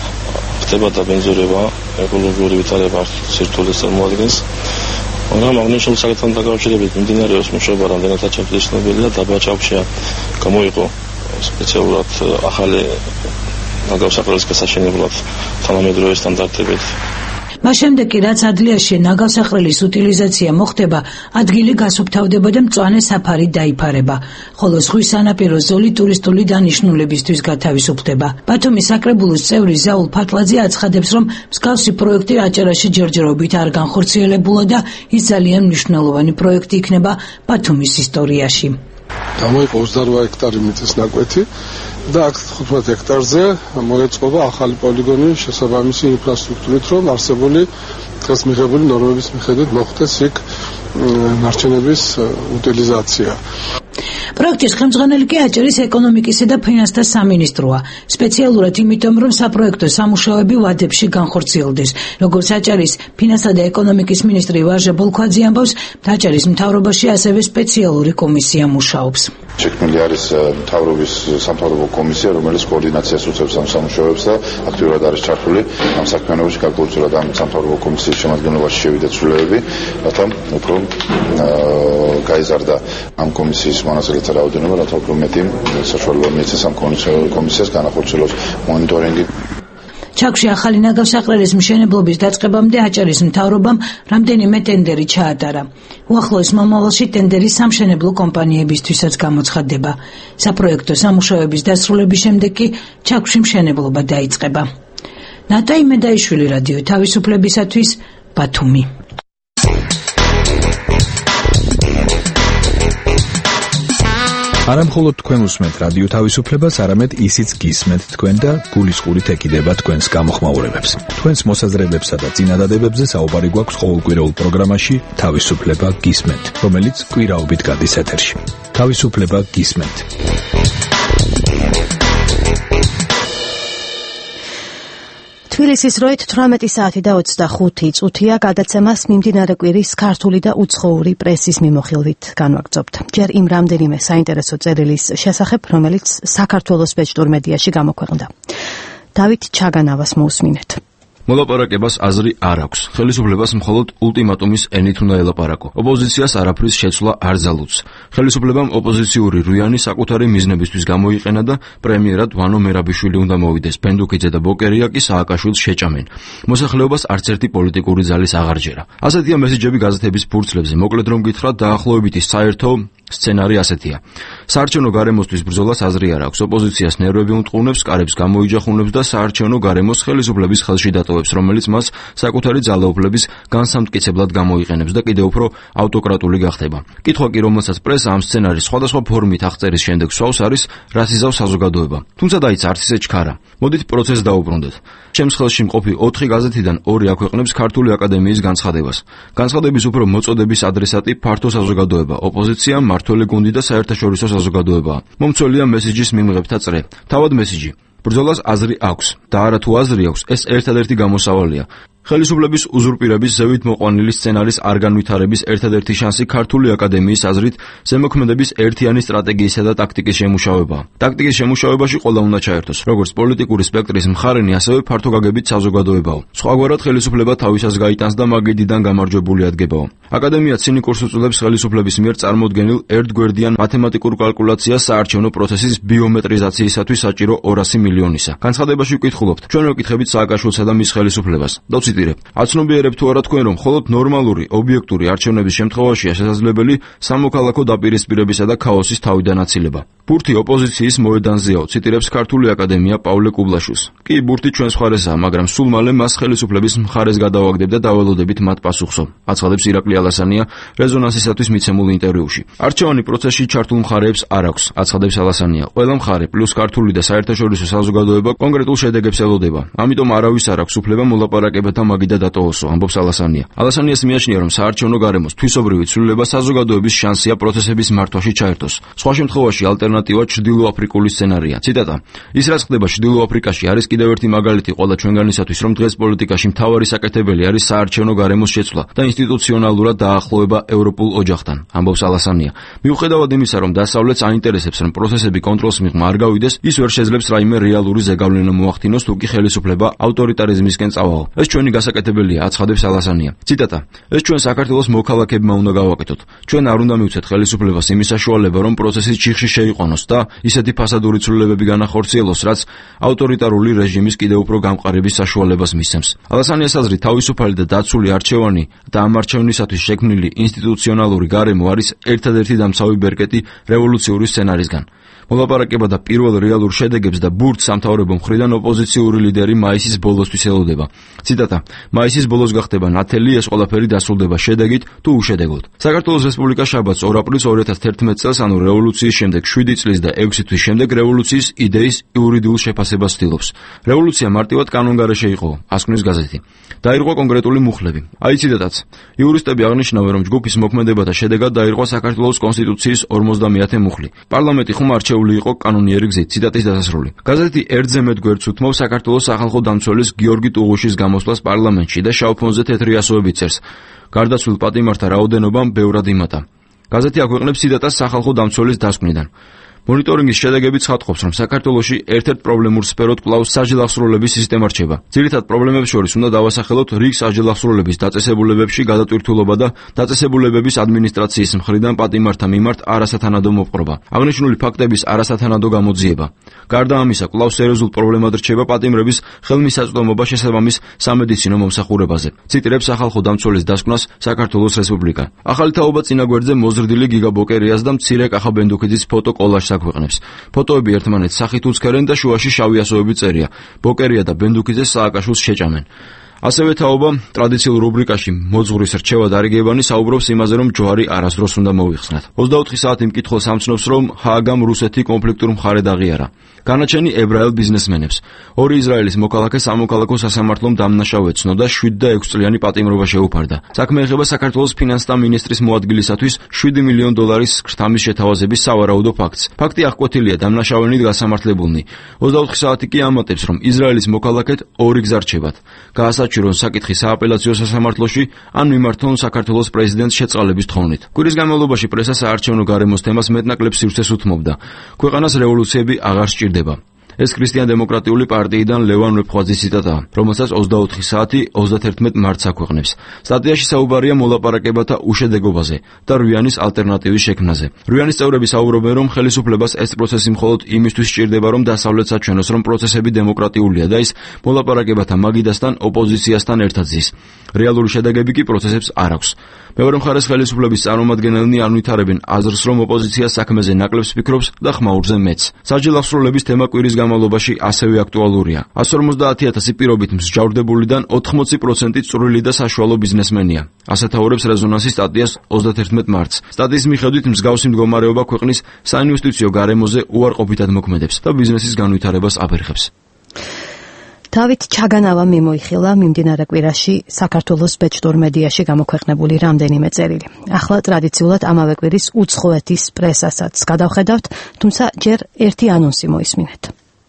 ხდება დაბინძურება, ეკოლოგიური ვითარება სირთულეს წარმოადგენს. მაგრამ აღნიშნულ საკითხთან დაკავშირებით მიმდინარეობს მუშაობა რამდენადაც ჩაფიქრებელია და დაბა ჩაქვში გამოიყო სპეციალურად ახალი ნაგავსაყრელის გასაშენებლად თანამედროვე სტანდარტებით. მას შემდეგ კი რაც ადლიაში ნაგავსაყრელის უტილიზაცია მოხდება, ადგილი გასუფთავდება და მწვანე საფარი დაიფარება, ხოლო ზღვის სანაპირო ზოლი ტურისტული დანიშნულებისთვის გათავისუფლდება. ბათუმის საკრებულოს წევრი ზაულ ფატლაძე აცხადებს, რომ მსგავსი პროექტი აჭარაში ჯერჯერობით არ განხორციელებულა და ის ძალიან მნიშვნელოვანი პროექტი იქნება ბათუმის ისტორიაში. გამოიყო 28 ჰექტარი მიწის ნაკვეთი და აქ 15 ჰექტარზე მოეწყობა ახალი პოლიგონი შესაბამისი ინფრასტრუქტურით, რომ არსებული დღეს მიღებული ნორმების მიხედვით მოხდეს იქ ნარჩენების უტილიზაცია. პროექტის ხელმძღვანელი კი აჭარის ეკონომიკისა და ფინანსთა სამინისტროა. სპეციალურად იმიტომ, რომ საპროექტო სამუშაოები ვადებში განხორციელდეს. როგორც აჭარის ფინანსთა და ეკონომიკის მინისტრი ვაჟა ბოლქვაძე ამბობს, აჭარის მთავრობაში ასევე სპეციალური კომისია მუშაობს. შექმნილი არის მთავრობის სამთავრობო კომისია, რომელიც კოორდინაციას უწევს ამ სამუშაოებს და აქტიურად არის ჩართული ამ საქმიანობაში, გარკვეულწილად ამ სამთავრობო კომისიის შემადგენლობაში შევიდა ცვლილებები, რათა უფრო გაიზარდა ამ კომისიის მონაწილეთა რაოდენობა, რათა უფრო მეტი საშუალება მიეცეს ამ კომისიას განახორციელოს მონიტორინგი. ჩაქვში ახალი ნაგავსაყრელის მშენებლობის დაწყებამდე აჭარის მთავრობამ რამდენიმე ტენდერი ჩაატარა. უახლოეს მომავალში ტენდერი სამშენებლო კომპანიებისთვისაც გამოცხადდება. საპროექტო სამუშაოების დასრულების შემდეგ კი ჩაქვში მშენებლობა დაიწყება. ნატაი მედაიშვილი, რადიო თავისუფლებისათვის, ბათუმი. არა მხოლოდ თქვენ უსმენთ რადიო თავისუფლებას, არამედ ისიც გისმენთ თქვენ და გულისყურით ეკიდება თქვენს გამოხმაურებებს. თქვენს მოსაზრებებსა და წინადადებებზე საუბარი გვაქვს ყოველკვირეულ პროგრამაში თავისუფლება გისმენთ, რომელიც კვირაობით გადის ეთერში. თავისუფლება გისმენთ. თბილისის როით 18 საათი და 25 წუთია გადაცემას მიმდინარე კვირის ქართული და უცხოური პრესის მიმოხილვით განვაგრძობთ. ჯერ იმ რამდენიმე საინტერესო წერილის შესახებ, რომელიც საქართველოს ბეჭდურ მედიაში გამოქვეყნდა. დავით ჩაგანავას მოусმინეთ. მოლაპარაკებას აზრი არ აქვს. ხელისუფლებას მხოლოდ ულტიმატუმის ენით უნდა ელაპარაკო. ოპოზიციას არაფრის შეცვლა არ ძალუძს. ხელისუფლებამ ოპოზიციური რუიანი საკუთარი მიზნებისთვის გამოიყენა და პრემიერად ვანო მერაბიშვილი უნდა მოვიდეს. ბენდუქიძე და ბოკერია კი სააკაშვილს შეჭამენ. მოსახლეობას არც ერთი პოლიტიკური ძალის აღარ ჯერა. ასეთია მესიჯები გაზეთების ფურცლებზე. მოკლედ რომ გითხრათ, დაახლოებითი საერთო სცენარი ასეთია. საარჩევნო გარემოსთვის ბრძოლას აზრი არ აქვს. ოპოზიციას ნერვები უმტყუნებს, კარებს გამოიჯახუნებს და საარჩევნო გარემოს ხელისუფლების ხელში დატოვებს, რომელიც მას საკუთარი ძალაუფლების განსამტკიცებლად გამოიყენებს და კიდევ უფრო ავტოკრატული გახდება. კითხვა კი, რომელსაც პრესა ამ სცენარის სხვადასხვა ფორმით აღწერის შემდეგ სვავს, არის რას იზავს საზოგადოება. თუმცა დაიც არც ისე ჩქარა. მოდით პროცესს დაუბრუნდეთ. ჩემს ხელში მყოფი 4 გაზეთიდან 2 აქვეყნებს ქართული აკადემიის განცხადებას. განცხადების უფრო მოწოდების ადრესატი ფართო საზოგადოება, ოპოზიცია, მართველი გუნდი და საერთაშორისო საზოგადოებაა. მომცველია მესიჯის მიმღებთა წრე. თავად მესიჯი. ბრძოლას აზრი აქვს და არა თუ აზრი აქვს, ეს ერთადერთი გამოსავალია. ხელისუფლების უზურპირების ზევით მოყვანილი სცენარის არ განვითარების ერთადერთი შანსი ქართული აკადემიის აზრით ზემოქმედების ერთიანი სტრატეგიისა და ტაქტიკის შემუშავებაა. ტაქტიკის შემუშავებაში ყველა უნდა ჩაერთოს, როგორც პოლიტიკური სპექტრის მხარენი, ასევე ფართოგაგებით საზოგადოებაო. სხვაგვარად ხელისუფლება თავისას გაიტანს და მაგიდიდან გამარჯვებული ადგებაო. აკადემია ცინიკურს უწოდებს ხელისუფლების მიერ წარმოდგენილ ერთგვერდიან მათემატიკურ კალკულაციას საარჩევნო პროცესის ბიომეტრიზაციისათვის საჭირო 200 მილიონისა. განცხადებაში ვკითხულობთ, ჩვენ ვეკითხებით სააკაშვილსა და მის ხელისუფლებას. აცნობიერებ თუ არა თქვენ, რომ მხოლოდ ნორმალური, ობიექტური არჩევნების შემთხვევაშია შესაძლებელი სამოქალაქო დაპირისპირებისა და ქაოსის თავიდან აცილება. ბურთი ოპოზიციის მოედანზეაო, ციტირებს ქართული აკადემია პავლე კუბლაშვილს. კი, ბურთი ჩვენს მხარესაა, მაგრამ სულ მალე მას ხელისუფლების მხარეს გადავაგდებ და დაველოდებით მათ პასუხსო. აცხადებს ირაკლი ალასანია რეზონანსისათვის მიცემულ ინტერვიუში. არჩევანი პროცესში ჩართულ მხარეებს არ აქვს, აცხადებს ალასანია. ყველა მხარე პლუს ქართული და საერთაშორისო საზოგადოება კონკრეტულ შედეგებს ელოდება. ამიტომ არავის არ აქვს უფლება მოლაპარაკებათა მაგიდა დატოვოსო, ამბობს ალასანია. ალასანიას მიაჩნია, რომ საარჩევნო გარემოს თვისობრივი ცვლილება საზოგადოების შანსია პროცესების მართვაში ჩაერთოს. სხვა შემთხვევაში ალტერნატივა ჩრდილოაფრიკული სცენარია. ციტატა: ის რაც ხდება ჩრდილოაფრიკაში არის კიდევ ერთი მაგალითი ყველა ჩვენგანისათვის, რომ დღეს პოლიტიკაში მთავარი საკეთებელი არის საარჩევნო გარემოს შეცვლა და ინსტიტუციონალურად დაახლოება ევროპულ ოჯახთან, ამბობს ალასანია. მიუხედავად იმისა, რომ დასავლეთს აინტერესებს, რომ პროცესები კონტროლს მიღმა არ გავიდეს, ის ვერ შეძლებს რაიმე რეალური ზეგავლენა მოახდინოს, თუ კი ხელისუფლება ავტორიტარიზმისკენ წავაო. ეს ჩვენი გასაკეთებელია, აცხადებს ალასანია. ციტატა: ეს ჩვენ საქართველოს მოქალაქეებმა უნდა გავაკეთოთ. ჩვენ არ უნდა მივცეთ ხელისუფლებას იმის საშუალება, რომ პროცესი ჩიხში შეიყვანოს და ისეთი ფასადური ცვლილებები განახორციელოს, რაც ავტორიტარული რეჟიმის კიდევ უფრო გამყარების საშუალებას მისცემს. ალასანიას აზრით, თავისუფალი და დაცული არჩევანი და ამ არჩევნისათვის შექმნილი ინსტიტუციონალური გარემო არის ერთადერთი დამცავი ბერკეტი რევოლუციური სცენარისგან. მოლაპარაკება და პირველ რეალურ შედეგებს და ბურთს სამთავრობო მხრიდან ოპოზიციური ლიდერი მაისის ბოლოსთვის ელოდება. ციტატა: მაისის ბოლოს გახდება ნათელი, ეს ყველაფერი დასრულდება შედეგით თუ უშედეგოდ. საქართველოს რესპუბლიკა შაბათს 2 აპრილს 2011 წელს, ანუ რევოლუციის შემდეგ 7 წლის და 6 თვის შემდეგ რევოლუციის იდეის იურიდიულ შეფასებას ცდილობს. რევოლუცია მარტივად კანონგარეშე იყო, ასკვნის გაზეთი. დაირღვა კონკრეტული მუხლები. აი ციტატაც: იურისტები აღნიშნავენ, რომ ჯგუფის მოქმედებათა შედეგად დაირღვა საქართველოს კონსტიტუციის 50-ე მუხლი. პარლამენტი ხომ არჩეული იყო კანონიერი გზით. ციტატის დასასრული. გაზეთი ერთზე მეტ გვერდს უთმობს საქართველოს სახალხო დამცველის გიორგი ტუღუშის გამოსვლას პარლამენტში და შავ ფონზე თეთრი ასოებით წერს. გარდაცვლილ პატიმართა რაოდენობამ ბევრად იმატა. გაზეთი აქვეყნებს ციტატას სახალხო დამცველის დასკვნიდან. მონიტორინგის შედეგები ცხადყოფს, რომ საქართველოში ერთ-ერთ პრობლემურ სფეროდ კვლავ საჯილახსრულების სისტემა რჩება. ძირითად პრობლემებს შორის უნდა დავასახელოთ რიგ საჯილახსრულების დაწესებულებებში გადატვირთულობა და დაწესებულებების ადმინისტრაციის მხრიდან პატიმართა მიმართ არასათანადო მოპყრობა. აღნიშნული ფაქტების არასათანადო გამოძიება. გარდა ამისა, კვლავ სერიოზულ პრობლემად რჩება პატიმრების ხელმისაწვდომობა შესაბამის სამედიცინო მომსახურებაზე. ციტირებს სახალხო დამცველის დასკვნას საქართველოს რესპუბლიკა. ახალი თაობა წინა გვერდზე მოზრდილი გიგა ბოკერიას და მცირე კახა ბენდუქიძის ფოტო კოლაჟს აქვეყნებს. ფოტოები ერთმანეთს სახით უცქერენ და შუაში შავი ასოები წერია. ბოკერია და ბენდუქიძე სააკაშვილს შეჭამენ. ასევე თაობა ტრადიციულ რუბრიკაში მოძღვრის რჩევა დარიგებანი საუბრობს იმაზე, რომ ჯვარი არასდროს უნდა მოიხსნათ. 24 საათი მკითხველს ამცნობს, რომ ჰააგამ რუსეთი კონფლიქტურ მხარედ აღიარა. განაჩენი ებრაელ ბიზნესმენებს. 2 ისრაელის მოქალაქე სამოქალაქო სასამართლომ დამნაშავე ეცნო და 7 და 6 წლიანი პატიმრობა შეუფარდა. საქმე ეხება საქართველოს ფინანსთა მინისტრის მოადგილისათვის 7 მილიონ დოლარის ქრთამის შეთავაზების სავარაუდო ფაქტს. ფაქტი აღკვეთილია დამნაშავენით გასამართლებულნი. 24 საათი კი ამატებს, რომ ისრაელის მოქალაქედ 2 გზა რჩებათ. გაასაჩირონ საკითხი სააპელაციო სასამართლოში, ან მიმართონ საქართველოს პრეზიდენტს შეწყალების თხოვნით. კვირის განმავლობაში პრესა საარჩევნო გარემოს თემას მეტნაკლებ სივრცეს უთმობდა. ქვეყანას რევოლუციები აღარ სჭირდება. ეს ქრისტიან-დემოკრატიული პარტიიდან ლევან ვეფხვაძის ციტატაა, რომელსაც 24 საათი 31 მარტს აქვეყნებს. სტატიაში საუბარია მოლაპარაკებათა უშედეგობაზე და რვიანის ალტერნატივის შექმნაზე. რვიანის წევრები საუბრობენ, რომ ხელისუფლებას ეს პროცესი მხოლოდ იმისთვის სჭირდება, რომ დასავლეთს აჩვენოს, რომ პროცესები დემოკრატიულია და ის მოლაპარაკებათა მაგიდასთან ოპოზიციასთან ერთად ზის. რეალური შედეგები კი პროცესებს არ აქვს. მეორე მხარეს ხელისუფლების წარმომადგენელნი არ ვითარებენ აზრს, რომ ოპოზიცია საქმეზე ნაკლებს ფიქრობს და ხმაურზე მეც. საჯილახსრულების თემა კვირის განმავლობაში ასევე აქტუალურია. 150,000 პირობით მსჯავრდებულიდან 80% წვრილი და საშუალო ბიზნესმენია. ასეთაურებს რეზონანსის სტატიას 31 მარტს. სტატიის მიხედვით მსგავსი მდგომარეობა ქვეყნის საინვესტიციო გარემოზე უარყოფითად მოქმედებს და ბიზნესის განვითარებას აფერხებს. დავით ჩაგანავა მიმოიხილა მიმდინარე კვირაში საქართველოს ბეჭდურ მედიაში გამოქვეყნებული რამდენიმე წერილი. ახლა ტრადიციულად ამავე კვირის უცხოეთის პრესასაც გადავხედავთ, თუმცა ჯერ ერთი ანონსი მოისმინეთ.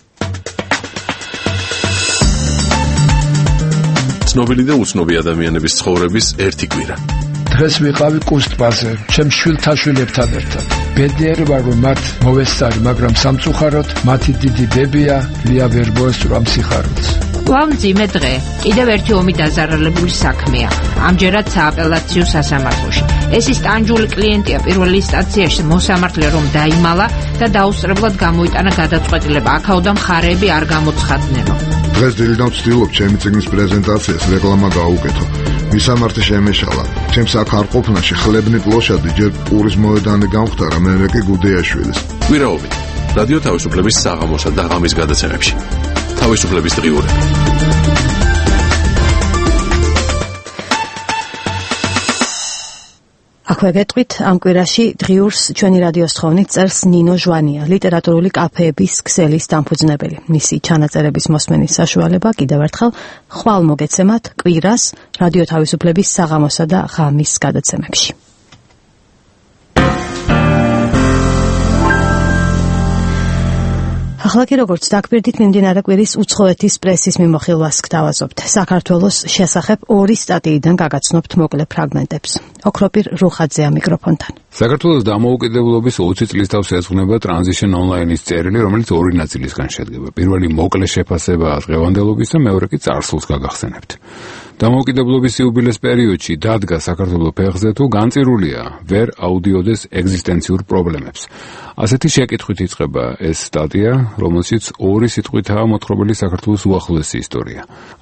ცნობილი და უცნობი ადამიანების ცხოვრების ერთი კვირა. დღეს ვიყავი კუსტბაზე, ჩემ შვილთაშვილებთან ერთად. ბედნიერი ვარ, რომ მათ მოვესწარი, მაგრამ სამწუხაროდ მათი დიდი დებია ლია ვერ მოესწრა სიხარულს. ვამძიმე დღე. კიდევ ერთი ომი დაზარალებული საქმეა. ამჯერად სააპელაციო სასამართლოში. ეს ის ტანჯული კლიენტია პირველი ინსტანციაში მოსამართლე რომ დაიმალა და დაუსწრებლად გამოიტანა გადაწყვეტილება. აქაოდა მხარეები არ გამოცხადნენო. დღეს დილიდან ვცდილობ ჩემი წიგნის პრეზენტაციას რეკლამა გაუკეთო. მისამართი შემეშალა. ჩემს აქ არ ყოფნაში ხლებნი პლოშადი ჯერ პურის მოედანი გამختარა, მერე კი გუდეაშვილის. კვირაობით რადიო თავისუფლების საღამოსა და ღამის გადაცემებში. თავისუფლების დღიურები. აქვე გეტყვით, ამ კვირაში დღიურს ჩვენი რადიოს თხოვნით წერს ნინო ჟვანია, ლიტერატურული კაფეების ქსელის დამფუძნებელი. მისი ჩანაწერების მოსმენის საშუალება კიდევ ერთხელ ხვალ მოგეცემათ კვირას რადიო თავისუფლების საღამოსა და ღამის გადაცემებში. ახლა კი როგორც დაგვირდით მიმდინარე კვირის უცხოეთის პრესის მიმოხილვას გთავაზობთ. საქართველოს შესახებ 2 სტატიიდან გაგაცნობთ მოკლე ფრაგმენტებს. ოქროპირ რუხაძეა მიკროფონთან. საქართველოს დამოუკიდებლობის 20 წლის თავს ეძღვნება Transition Online-ის წერილი, რომელიც 2 ნაწილისგან შედგება. პირველი მოკლე შეფასება დღევანდელობის და მეორე კი წარსულს გაგახსენებთ. დამოუკიდებლობის იუბილეს პერიოდში დადგა საქართველოს ფეხზე თუ განწირულია ვერ აუდიოდეს ეგზისტენციურ პრობლემებს. ასეთი შეკითხვით იწყება ეს სტატია, რომელშიც ორი სიტყვითაა მოთხრობილი საქართველოს უახლოესი ისტორია.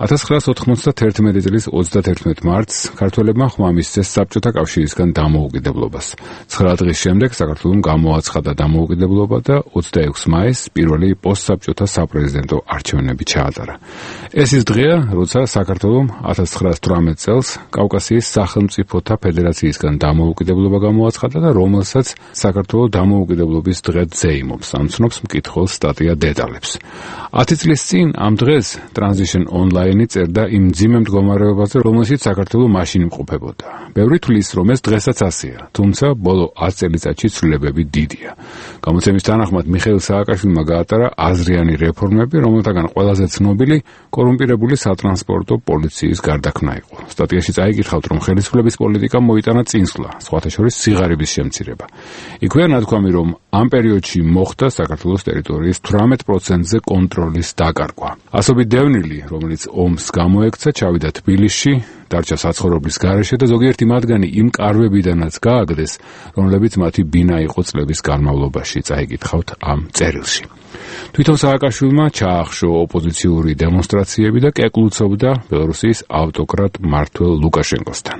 1991 წლის 31 მარტს ქართველებმა ხმა მისცეს საბჭოთა კავშირისგან დამოუკიდებლობას. 9 დღის შემდეგ საქართველოს გამოაცხადა დამოუკიდებლობა და 26 მაისს პირველი პოსტსაბჭოთა საპრეზიდენტო არჩევნები ჩაატარა. ეს ის დღეა, როცა საქართველოს 1918 წელს კავკასიის სახელმწიფოთა ფედერაციისგან დამოუკიდებლობა გამოაცხადა და რომელსაც საქართველოს დამოუკიდებლობის დღე ზეიმობს, ამცნობს მკითხველს სტატია დეტალებს. 10 წლის წინ ამ დღეს Transition Online წერდა იმ მძიმე მდგომარეობაზე, რომელშიც საქართველოს მაშინ იმყოფებოდა. ბევრი თვლის, რომ ეს დღესაც ასეა, თუმცა ბოლო 10 წელიწადში ცვლილებები დიდია. გამოცემის თანახმად მიხეილ სააკაშვილმა გაატარა აზრიანი რეფორმები, რომელთაგან ყველაზე ცნობილი კორუმპირებული სატრანსპორტო პოლიციის გარდაქმნა იყო. სტატიაში წაიკითხავთ, რომ ხელისუფლების პოლიტიკა მოიტანა წინსვლა, სხვათა შორის სიღარიბის შემცირება. იქვეა ნათქვამი, რომ ამ პერიოდში მოხდა საქართველოს ტერიტორიის 18%-ზე კონტროლის დაკარგვა. ასობით დევნილი, რომელიც ომს გამოექცა, ჩავიდა თბილისში, დარჩა საცხოვრებლის გარეშე და ზოგიერთი მათგანი იმ კარვებიდანაც გააგდეს, რომლებიც მათი ბინა იყო წლების განმავლობაში, წაიკითხავთ ამ წერილში. თვითონ სააკაშვილმა ჩაახშო ოპოზიციური დემონსტრაციები და კეკლუცობდა ბელორუსიის ავტოკრატ მმართველ ლუკაშენკოსთან.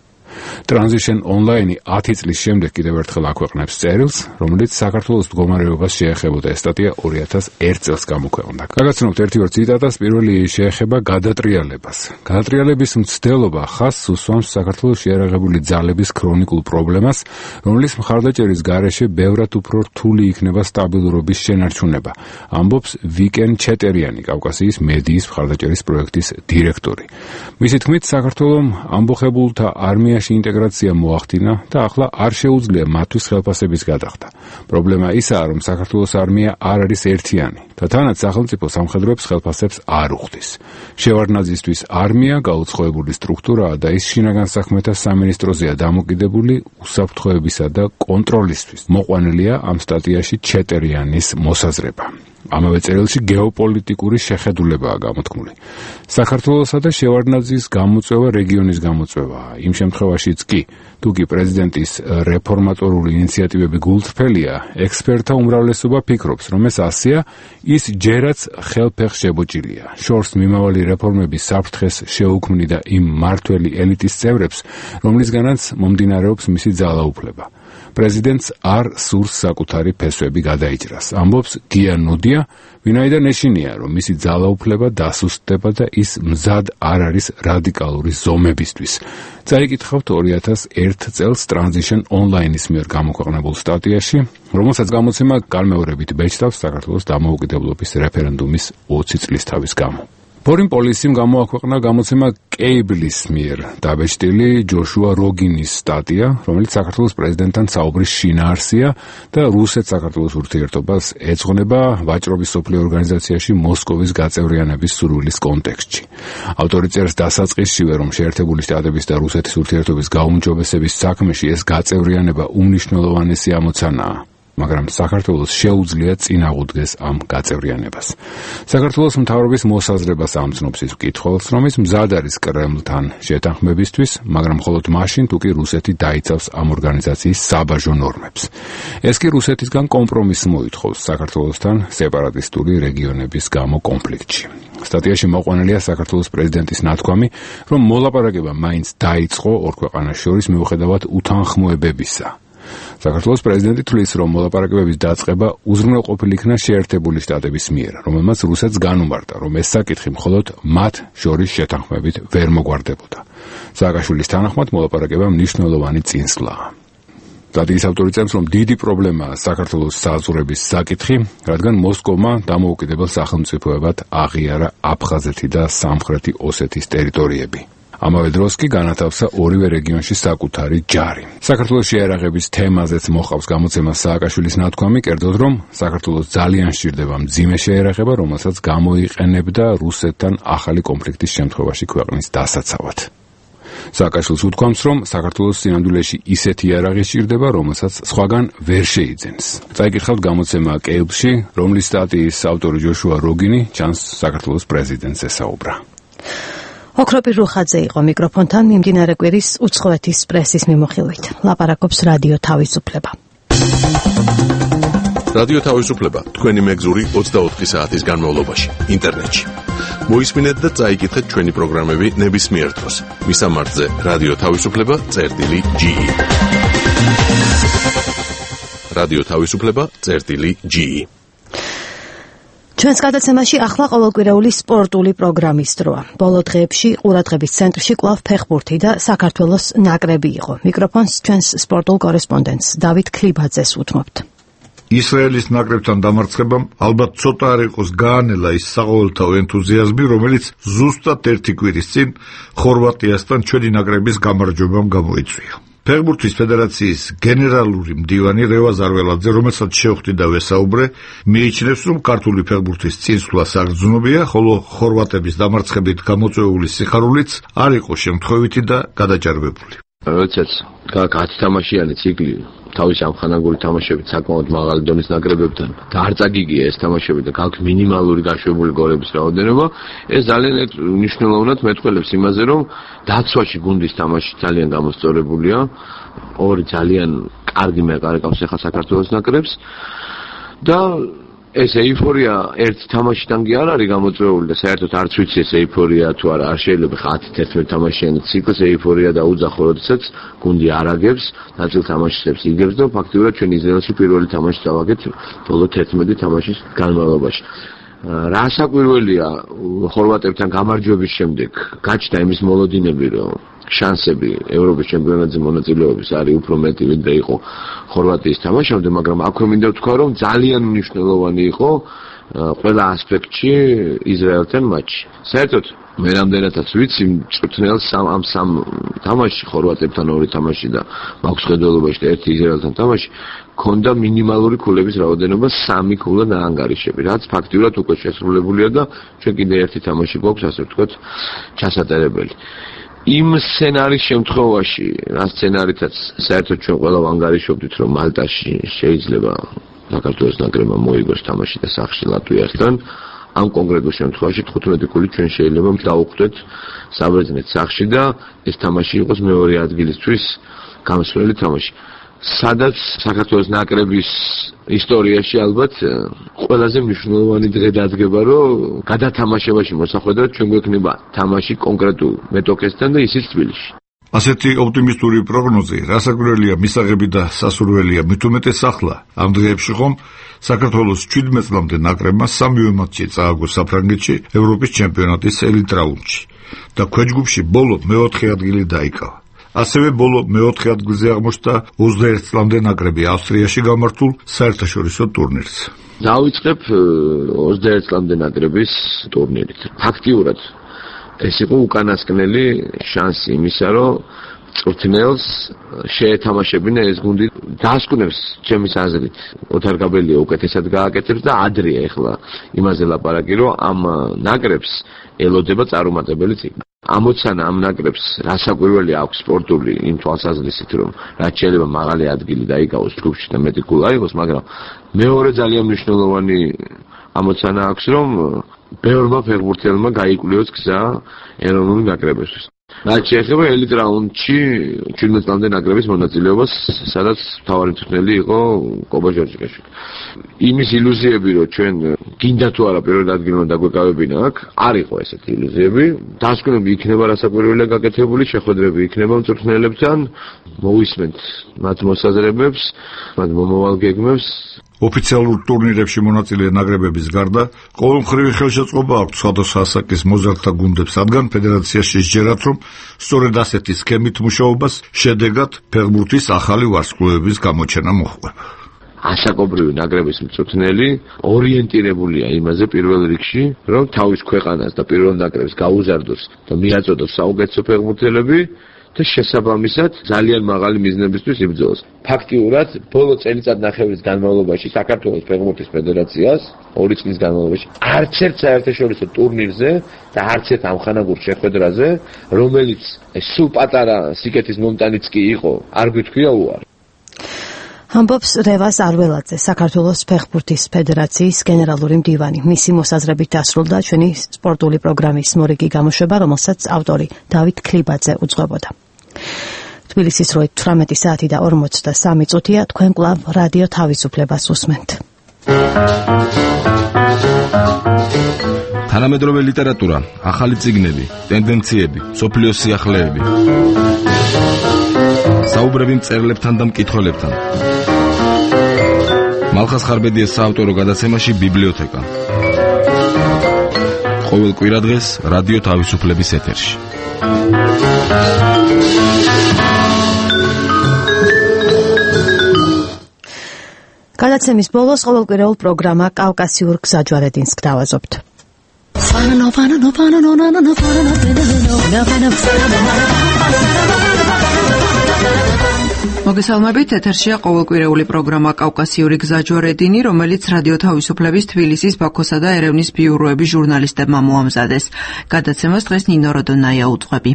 Transition Online 10 წლის შემდეგ კიდევ ერთხელ აქვეყნებს წერილს, რომელიც საქართველოს მდგომარეობას შეეხებოდა. ეს სტატია 2001 წელს გამოქვეყნდა. გაგაცნობთ ერთი-ორ ციტატას, პირველი შეეხება გადატრიალებას. გადატრიალების მცდელობა ხაზს უსვამს საქართველოს შეიარაღებული ძალების ქრონიკულ პრობლემას, რომლის მხარდაჭერის გარეშე ბევრად უფრო რთული იქნება სტაბილურობის შენარჩუნება, ამბობს ვიკენ ჩეტერიანი, კავკასიის მედიის მხარდაჭერის პროექტის დირექტორი. მისი თქმით, საქართველოს ამბოხებულთა არმიაში ინტეგრაცია მოახდინა და ახლა არ შეუძლია მათთვის ხელფასების გადახდა. პრობლემა ისაა, რომ საქართველოს არმია არ არის ერთიანი და თანაც სახელმწიფო სამხედროებს ხელფასებს არ უხდის. შევარდნაძისთვის არმია გაუცხოებული სტრუქტურაა და ის შინაგან საქმეთა სამინისტროზეა დამოკიდებული უსაფრთხოებისა და კონტროლისთვის. მოყვანილია ამ სტატიაში ჩეტერიანის მოსაზრება. ამავე წერილში გეოპოლიტიკური შეხედულებაა გამოთქმული. საქართველოსა და შევარდნაძის გამოწვევა რეგიონის გამოწვევაა. იმ შემთხვევაშიც კი, თუ კი პრეზიდენტის რეფორმატორული ინიციატივები გულწრფელია, ექსპერტთა უმრავლესობა ფიქრობს, რომ ეს ასეა, ის ჯერაც ხელფეხს შებოჭილია. შორს მიმავალი რეფორმების საფრთხეს შეუქმნიდა იმ მმართველი ელიტის წევრებს, რომლისგანაც მომდინარეობს მისი ძალაუფლება. პრეზიდენტს არ სურს საკუთარი ფესვები გადაიჭრას. ამბობს გია ნუდია, ვინაიდან ეშინია, რომ მისი ძალაუფლება დასუსტდება და ის მზად არ არის რადიკალური ზომებისთვის. წაიკითხავთ 2001 წელს Transition Online-ის მიერ გამოქვეყნებულ სტატიაში, რომელსაც გამოცემა განმეორებით ბეჭდავს საქართველოს დამოუკიდებლობის რეფერენდუმის 20 წლისთავის გამო. Foreign Policy-მ გამოაქვეყნა გამოცემა კეიბლის მიერ დაბეჭდილი ჯოშუა როგინის სტატია, რომელიც საქართველოს პრეზიდენტთან საუბრის შინაარსია და რუსეთ-საქართველოს ურთიერთობას ეძღვნება ვაჭრობის სოფლიო ორგანიზაციაში მოსკოვის გაწევრიანების სურვილის კონტექსტში. ავტორი წერს დასაწყისშივე, რომ შეერთებული შტატების და რუსეთის ურთიერთობის გაუმჯობესების საქმეში ეს გაწევრიანება უმნიშვნელოვანესი ამოცანაა. მაგრამ საქართველოს შეუძლია წინ აღუდგეს ამ გაწევრიანებას. საქართველოს მთავრობის მოსაზრებას ამცნობს ის მკითხველს, რომ ის მზად არის კრემლთან შეთანხმებისთვის, მაგრამ მხოლოდ მაშინ, თუ კი რუსეთი დაიცავს ამ ორგანიზაციის საბაჟო ნორმებს. ეს კი რუსეთისგან კომპრომისს მოითხოვს საქართველოსთან სეპარატისტული რეგიონების გამო კონფლიქტში. სტატიაში მოყვანილია საქართველოს პრეზიდენტის ნათქვამი, რომ მოლაპარაკება მაინც დაიწყო ორ ქვეყანას შორის მიუხედავად უთანხმოებებისა. საქართველოს პრეზიდენტი თვლის, რომ მოლაპარაკებების დაწყება უზრუნველყოფილი იქნა შეერთებული შტატების მიერ, რომელმაც რუსეთს განუმარტა, რომ ეს საკითხი მხოლოდ მათ შორის შეთანხმებით ვერ მოგვარდებოდა. სააკაშვილის თანახმად მოლაპარაკება მნიშვნელოვანი წინსვლაა. სტატიის ავტორი წერს, რომ დიდი პრობლემაა საქართველოს საზღვრების საკითხი, რადგან მოსკოვმა დამოუკიდებელ სახელმწიფოებად აღიარა აფხაზეთი და სამხრეთი ოსეთის ტერიტორიები. ამავე დროს კი განათავსა ორივე რეგიონში საკუთარი ჯარი. საქართველოს შეიარაღების თემაზეც მოყავს გამოცემა სააკაშვილის ნათქვამი, კერძოდ რომ საქართველოს ძალიან სჭირდება მძიმე შეიარაღება, რომელსაც გამოიყენებდა რუსეთთან ახალი კონფლიქტის შემთხვევაში ქვეყნის დასაცავად. სააკაშვილს უთქვამს, რომ საქართველოს სინამდვილეში ისეთი იარაღი სჭირდება, რომელსაც სხვაგან ვერ შეიძენს. წაიკითხავთ გამოცემა კეიბლში, რომლის სტატიის ავტორი ჯოშუა როგინი ჩანს საქართველოს პრეზიდენტს ესაუბრა. ოქროპირ რუხაძე იყო მიკროფონთან მიმდინარე კვირის უცხოეთის პრესის მიმოხილვით. ლაპარაკობს რადიო თავისუფლება. რადიო თავისუფლება თქვენი მეგზური 24 საათის განმავლობაში ინტერნეტში. მოისმინეთ და წაიკითხეთ ჩვენი პროგრამები ნებისმიერ დროს. მისამართზე რადიო თავისუფლება.ge. რადიო თავისუფლება.ge. ჩვენს გადაცემაში ახლა ყოველკვირეული სპორტული პროგრამის დროა. ბოლო დღეებში ყურადღების ცენტრში კვლავ ფეხბურთი და საქართველოს ნაკრები იყო. მიკროფონს ჩვენს სპორტულ კორესპონდენტს დავით ქლიბაძეს უთმობთ. ისრაელის ნაკრებთან დამარცხებამ ალბათ ცოტა არ იყოს გაანელა ის საყოველთაო ენთუზიაზმი, რომელიც ზუსტად ერთი კვირის წინ ხორვატიასთან ჩვენი ნაკრების გამარჯვებამ გამოიწვია. ფეხბურთის ფედერაციის გენერალური მდივანი რევაზ არველაძე, რომელსაც შევხვდი და ვესაუბრე, მიიჩნევს, რომ ქართული ფეხბურთის წინსვლა საგრძნობია, ხოლო ხორვატების დამარცხებით გამოწვეული სიხარულიც არ იყო შემთხვევითი და გადაჭარბებული. როდესაც გათამაშიანი ციკლი თავის ამხანაგური თამაშებით საკმაოდ მაღალი დონის ნაკრებებთან და არ წაგიგია ეს თამაშები და გაქვს მინიმალური გაშვებული გოლების რაოდენობა, ეს ძალიან მნიშვნელოვნად მეტყველებს იმაზე, რომ დაცვაში გუნდის თამაში ძალიან გამოსწორებულია, ორი ძალიან კარგი მეყარე ყავს ახლა საქართველოს ნაკრებს და ეს ეიფორია ერთ თამაშიდან კი არ არის გამოწვეული და საერთოდ არც ვიცი ეს ეიფორია თუ არა, არ შეიძლება 10-11 თამაშიანი ციკლს ეიფორია დაუძახო, როდესაც გუნდი არ აგებს, ნაწილ თამაშებს იგებს და ფაქტიურად ჩვენ ისრაელში პირველი თამაში დავაგეთ ბოლო 11 თამაშის განმავლობაში. რა საკვირველია ხორვატებთან გამარჯვების შემდეგ გაჩნდა იმის მოლოდინები, რომ შანსები ევროპის ჩემპიონატზე მონაწილეობის არის უფრო მეტი, ვიდრე იყო ხორვატიის თამაშამდე, მაგრამ აქვე მინდა ვთქვა, რომ ძალიან მნიშვნელოვანი იყო ყველა ასპექტში ისრაელთან მატჩი. საერთოდ მე რამდენადაც ვიცი, მწვრთნელს ამ სამ თამაში, ხორვატებთან ორი თამაში და მაქვს ხედველობაში და ერთი ისრაელთან თამაში, ქონდა მინიმალური ქულების რაოდენობა 3 ქულა და ანგარიშები, რაც ფაქტიურად უკვე შესრულებულია და ჩვენ კიდე ერთი თამაში გვაქვს, ასე ვთქვათ, ჩასატარებელი. იმ სცენარის შემთხვევაში, რა სცენარითაც საერთოდ ჩვენ ყველა ვანგარიშობდით, რომ მალტაში შეიძლება საქართველოს ნაკრებმა მოიგოს თამაში და სახში ლატვიასთან, ამ კონკრეტულ შემთხვევაში 15 ქულით ჩვენ შეიძლება დავუხვდეთ საბერძნეთ სახში და ეს თამაში იყოს მეორე ადგილისთვის გამსვლელი თამაში. სადაც საქართველოს ნაკრების ისტორიაში ალბათ ყველაზე მნიშვნელოვანი დღე დადგება, რომ გადათამაშებაში მოსახვედრად ჩვენ გვექნება თამაში კონკრეტულ მეტოქესთან და ისიც თბილისში. ასეთი ოპტიმისტური პროგნოზი რასაკვირველია მისაღები და სასურველია, მით უმეტეს ახლა ამ დღეებში ხომ საქართველოს 17 წლამდე ნაკრებმა 3 მატჩი წააგო საფრანგეთში ევროპის ჩემპიონატის ელიტ რაუნდში და ქვეჯგუფში ბოლო მეოთხე ადგილი დაიკავა. ასევე ბოლო მეოთხე ადგილზე აღმოჩნდა 21 წლამდე ნაკრები ავსტრიაში გამართულ საერთაშორისო ტურნირს. დავიწყებ 21 წლამდე ნაკრების ტურნირით. ფაქტიურად ეს იყო უკანასკნელი შანსი იმისა, რომ წვრთნელს შეეთამაშებინა ეს გუნდი. დაასკვნებს ჩემის აზრით ოთარ გაბელია უკეთესად გააკეთებს და ადრეა ეხლა იმაზე ლაპარაკი, რომ ამ ნაკრებს ელოდება წარუმატებელი ციკლი. ამოცანა ამ ნაკრებს რასაკვირველი აქვს სპორტული იმ თვალსაზრისით, რომ რაც შეიძლება მაღალი ადგილი დაიკავოს ჯგუფში და მეტი ქულა აიღოს, მაგრამ მეორე ძალიან მნიშვნელოვანი ამოცანა აქვს, რომ ბევრმა ფეხბურთელმა გაიკვლიოს გზა ეროვნული ნაკრებისთვის. რაც შეეხება ელიტ რაუნდში 17 წლამდე ნაკრების მონაწილეობას, სადაც მთავარი მწვრთნელი იყო კობა ჟორჟიკაშვილი. იმის ილუზიები, რომ ჩვენ გინდა თუ არა პირველ ადგილზე დაგვეკავებინა აქ, არ იყო ესეთი ილუზიები. დასკვნები იქნება რასაკვირველია გაკეთებული, შეხვედრები იქნება მწვრთნელებთან, მოვისმენთ მათ მოსაზრებებს, მათ მომავალ გეგმებს. ოფიციალურ ტურნირებში მონაწილე ნაკრებების გარდა ყოველმხრივი ხელშეწყობა აქვს სხვადასხვა ასაკის მოზარდთა გუნდებს, რადგან ფედერაცია შეჯერათ, რომ სწორედ ასეთი სქემით მუშაობას შედეგად ფეხბურთის ახალი ვარსკვლავების გამოჩენა მოჰყვება. ასაკობრივი ნაკრების მწვრთნელი ორიენტირებულია იმაზე პირველ რიგში, რომ თავის ქვეყანას და პირველ ნაკრებს გაუზარდოს და მიაწოდოს საუკეთესო ფეხბურთელები და შესაბამისად ძალიან მაღალი მიზნებისთვის იბრძოლოს. ფაქტიურად ბოლო წელიწადნახევრის განმავლობაში საქართველოს ფეხბურთის ფედერაციას 2 წლის განმავლობაში არც ერთ საერთაშორისო ტურნირზე და არც ერთ ამხანაგურ შეხვედრაზე, რომელიც სულ პატარა სიკეთის მომტანიც კი იყო, არ გითქვია უარი. ამბობს რევაზ არველაძე, საქართველოს ფეხბურთის ფედერაციის გენერალური მდივანი. მისი მოსაზრებით დასრულდა ჩვენი სპორტული პროგრამის მორიგი გამოშვება, რომელსაც ავტორი დავით ქლიბაძე უძღვებოდა. თბილისის 18 საათი და 43 წუთია, თქვენ კვლავ რადიო თავისუფლებას უსმენთ. თანამედროვე ლიტერატურა, ახალი წიგნები, ტენდენციები, სოფლიოს სიახლეები. საუბრები მწერლებთან და მკითხველებთან. მალხაზ ხარბედიას საავტორო გადაცემაში ბიბლიოთეკა. ყოველ კვირადღეს რადიო თავისუფლების ეთერში. გადაცემის ბოლოს ყოველკვირეულ პროგრამა კავკასიურ გზაჯვარედინს გთავაზობთ. მოგესალმებით, ეთერშია ყოველკვირეული პროგრამა კავკასიური გზაჯვარედინი, რომელიც რადიო თავისუფლების თბილისის, ბაქოსა და ერევნის ბიუროების ჟურნალისტებმა მოამზადეს. გადაცემას დღეს ნინო როდონაია უძღვები.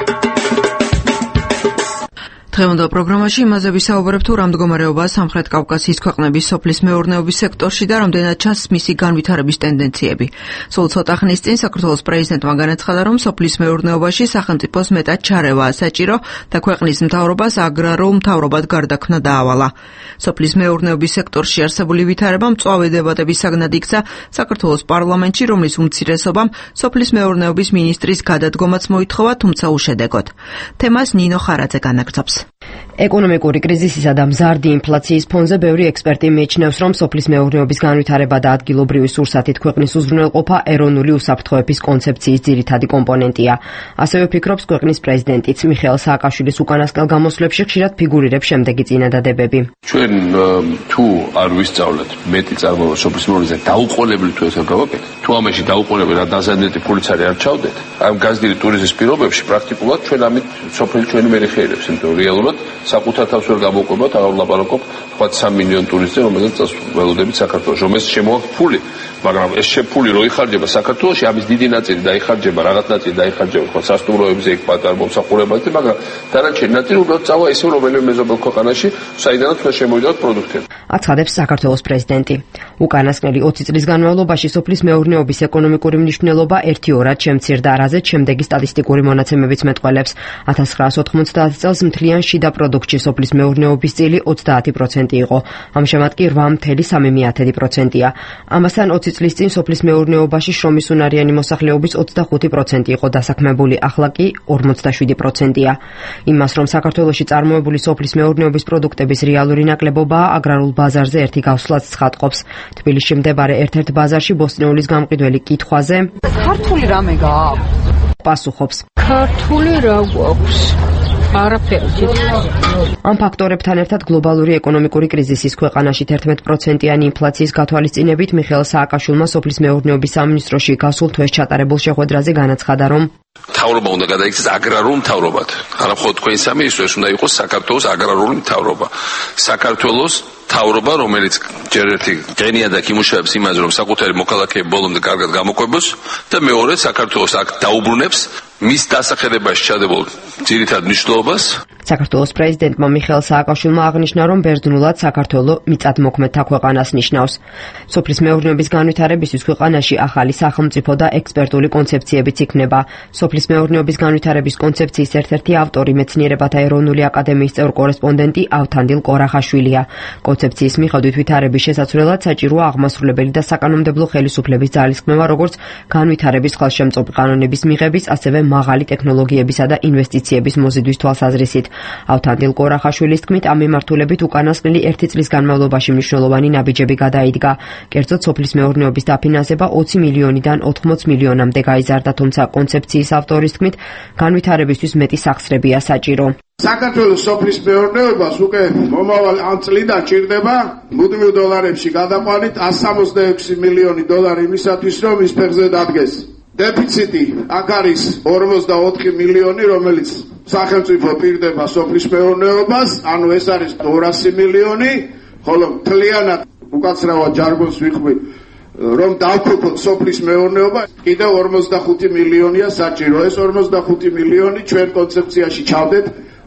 დღევანდელ პროგრამაში იმაზე ვისაუბრებ, თუ რა მდგომარეობაა სამხრეთ კავკასიის ქვეყნების სოფლის მეურნეობის სექტორში და რამდენად ჩანს მისი განვითარების ტენდენციები. სულ ცოტა ხნის წინ საქართველოს პრეზიდენტმა განაცხადა, რომ სოფლის მეურნეობაში სახელმწიფოს მეტად ჩარევაა საჭირო და ქვეყნის მთავრობას აგრარულ მთავრობად გარდაქმნა დაავალა. სოფლის მეურნეობის სექტორში არსებული ვითარება მწვავე დებატების საგნად იქცა საქართველოს პარლამენტში, რომლის უმცირესობამ სოფლის მეურნეობის მინისტრის გადადგომაც მოითხოვა, თუმცა უშედეგოდ. თემას ნინო ხარაძე განაგრძობს. ეკონომიკური კრიზისისა და მზარდი ინფლაციის ფონზე ბევრი ექსპერტი მიიჩნევს, რომ სოფლის მეურნეობის განვითარება და ადგილობრივი სურსათით ქვეყნის უზრუნველყოფა ეროვნული უსაფრთხოების კონცეფციის ძირითადი კომპონენტია. ასევე ფიქრობს ქვეყნის პრეზიდენტიც. მიხეილ სააკაშვილის უკანასკნელ გამოსვლებში ხშირად ფიგურირებს შემდეგი წინადადებები. ჩვენ თუ არ ვისწავლეთ მეტი წარმოება სოფლის მეურნეობაზე დაუყოვნებლივ თუ ესე გავაკეთეთ, თუ ამაში დაუყოვნებლივ რა დაზიანებული ფულიც არ ჩავდეთ, ამ გაზრდილი ტურიზმის პირობებში პრაქტიკულად ჩვენ ამით სოფელი ჩვენი მერიხეილებს, იმიტომ რეალურად საკუთარ თავს ვერ გამოვყვებათ, აღარ ვლაპარაკობ თქვა 3 მილიონი ტურისტზე, რომელზეც ველოდებით საქართველოს, რომელსაც შემოაქვს ფული, მაგრამ ეს ფული რო იხარჯება საქართველოში, ამის დიდი ნაწილი დაიხარჯება, რაღაც ნაწილი დაიხარჯება თქვა სასტუმროებზე, იქ პატარ მომსახურებაზე, მაგრამ დანარჩენი ნაწილი უბრალოდ წავა ისე რომელიმე მეზობელ ქვეყანაში, საიდანაც უნდა შემოვიდოთ პროდუქტები. აცხადებს საქართველოს პრეზიდენტი. უკანასკნელი 20 წლის განმავლობაში სოფლის მეურნეობის ეკონომიკური მნიშვნელობა 1-2-რად შემცირდა, რაზეც შემდეგი სტატისტიკური მონაცემებიც მეტყველებს. 1990 წელს მთლიან შიდა პროდუქტში სოფლის მეურნეობის წილი 30% იყო. ამჟამად კი 8.3%-ია. ამასთან 20 წლის წინ სოფლის მეურნეობაში შრომის უნარიანი მოსახლეობის 25% იყო დასაქმებული, ახლა კი 47%-ია. იმას, რომ საქართველოში წარმოებული სოფლის მეურნეობის პროდუქტების რეალური ნაკლებობაა, აგრარულ ბაზარზე ერთი გავსვლაც ცხადყოფს. თბილისში მდებარე ერთ-ერთ ბაზარში ბოსტნეულის გამყიდველი კითხვაზე ქართული რამე გააქვს? პასუხობს. ქართული რა გვაქვს? ამ ფაქტორებთან ერთად გლობალური ეკონომიკური კრიზისის ქვეყანაში 11%-იანი ინფლაციის გათვალისწინებით მიხეილ სააკაშვილმა სოფლის მეურნეობის სამინისტროში გასულ თვეს ჩატარებულ შეხვედრაზე განაცხადა, რომ მთავრობა უნდა გადაიქცეს აგრარულ მთავრობად. არა მხოლოდ თქვენი სამინისტრო, ეს უნდა იყოს საქართველოს აგრარული მთავრობა. საქართველოს მთავრობა, რომელიც ჯერ ერთი გენიადად იმუშავებს იმაზე, რომ საკუთარი მოქალაქეები ბოლომდე კარგად გამოყვებოს და მეორე საქართველოს აქ დაუბრუნებს მის დასახელებაში ჩადებულ ძირითად მნიშვნელობას. საქართველოს პრეზიდენტმა მიხეილ სააკაშვილმა აღნიშნა, რომ ბერძნულად საქართველო მიწათმოქმედთა ქვეყანას ნიშნავს. სოფლის მეურნეობის განვითარებისთვის ქვეყანაში ახალი სახელმწიფო და ექსპერტული კონცეფციებიც იქნება. სოფლის მეურნეობის განვითარების კონცეფციის ერთ-ერთი ავტორი მეცნიერებათა ეროვნული აკადემიის წევრ კორესპონდენტი ავთანდილ კორახაშვილია. კონცეფციის მიხედვით ვითარების შესაძლებლად საჭიროა აღმასრულებელი და საკანონმდებლო ხელისუფლების ძალისხმევა, როგორც განვითარების ხელშემწყობი ყანონების მიღების, ასევე მაღალი ტექნოლოგიებისა და ინვესტიციების მოზიდვის თვალსაზრისით. ავთანდილ კორახაშვილის თქმით, ამ მიმართულებით უკანასკნელი 1 წლის განმავლობაში მნიშვნელოვანი ნაბიჯები გადაიდგა. კერძოდ, სოფლის მეურნეობის დაფინანსება 20 მილიონიდან 80 მილიონამდე გაიზარდა, თუმცა კონცეფციის ავტორის თქმით, განვითარებისთვის მეტი სახსრებია საჭირო. საქართველოს სოფლის მეურნეობას უკვე მომავალ ამ წლიდან ჭირდება მუდმივ დოლარებში გადაყვანით 166 მილიონი დოლარი იმისათვის, რომ ის ფეხზე დადგეს. დეფიციტი აქ არის 44 მილიონი, რომელიც სახელმწიფო პირდება სოფლის მეურნეობას, ანუ ეს არის 200 მილიონი, ხოლო მთლიანად უკაცრავად ჯარგონს ვიხვი, რომ დავფუძნოთ სოფლის მეურნეობა, კიდევ 45 მილიონია საჭირო. ეს 45 მილიონი ჩვენ კონცეფციაში ჩავდეთ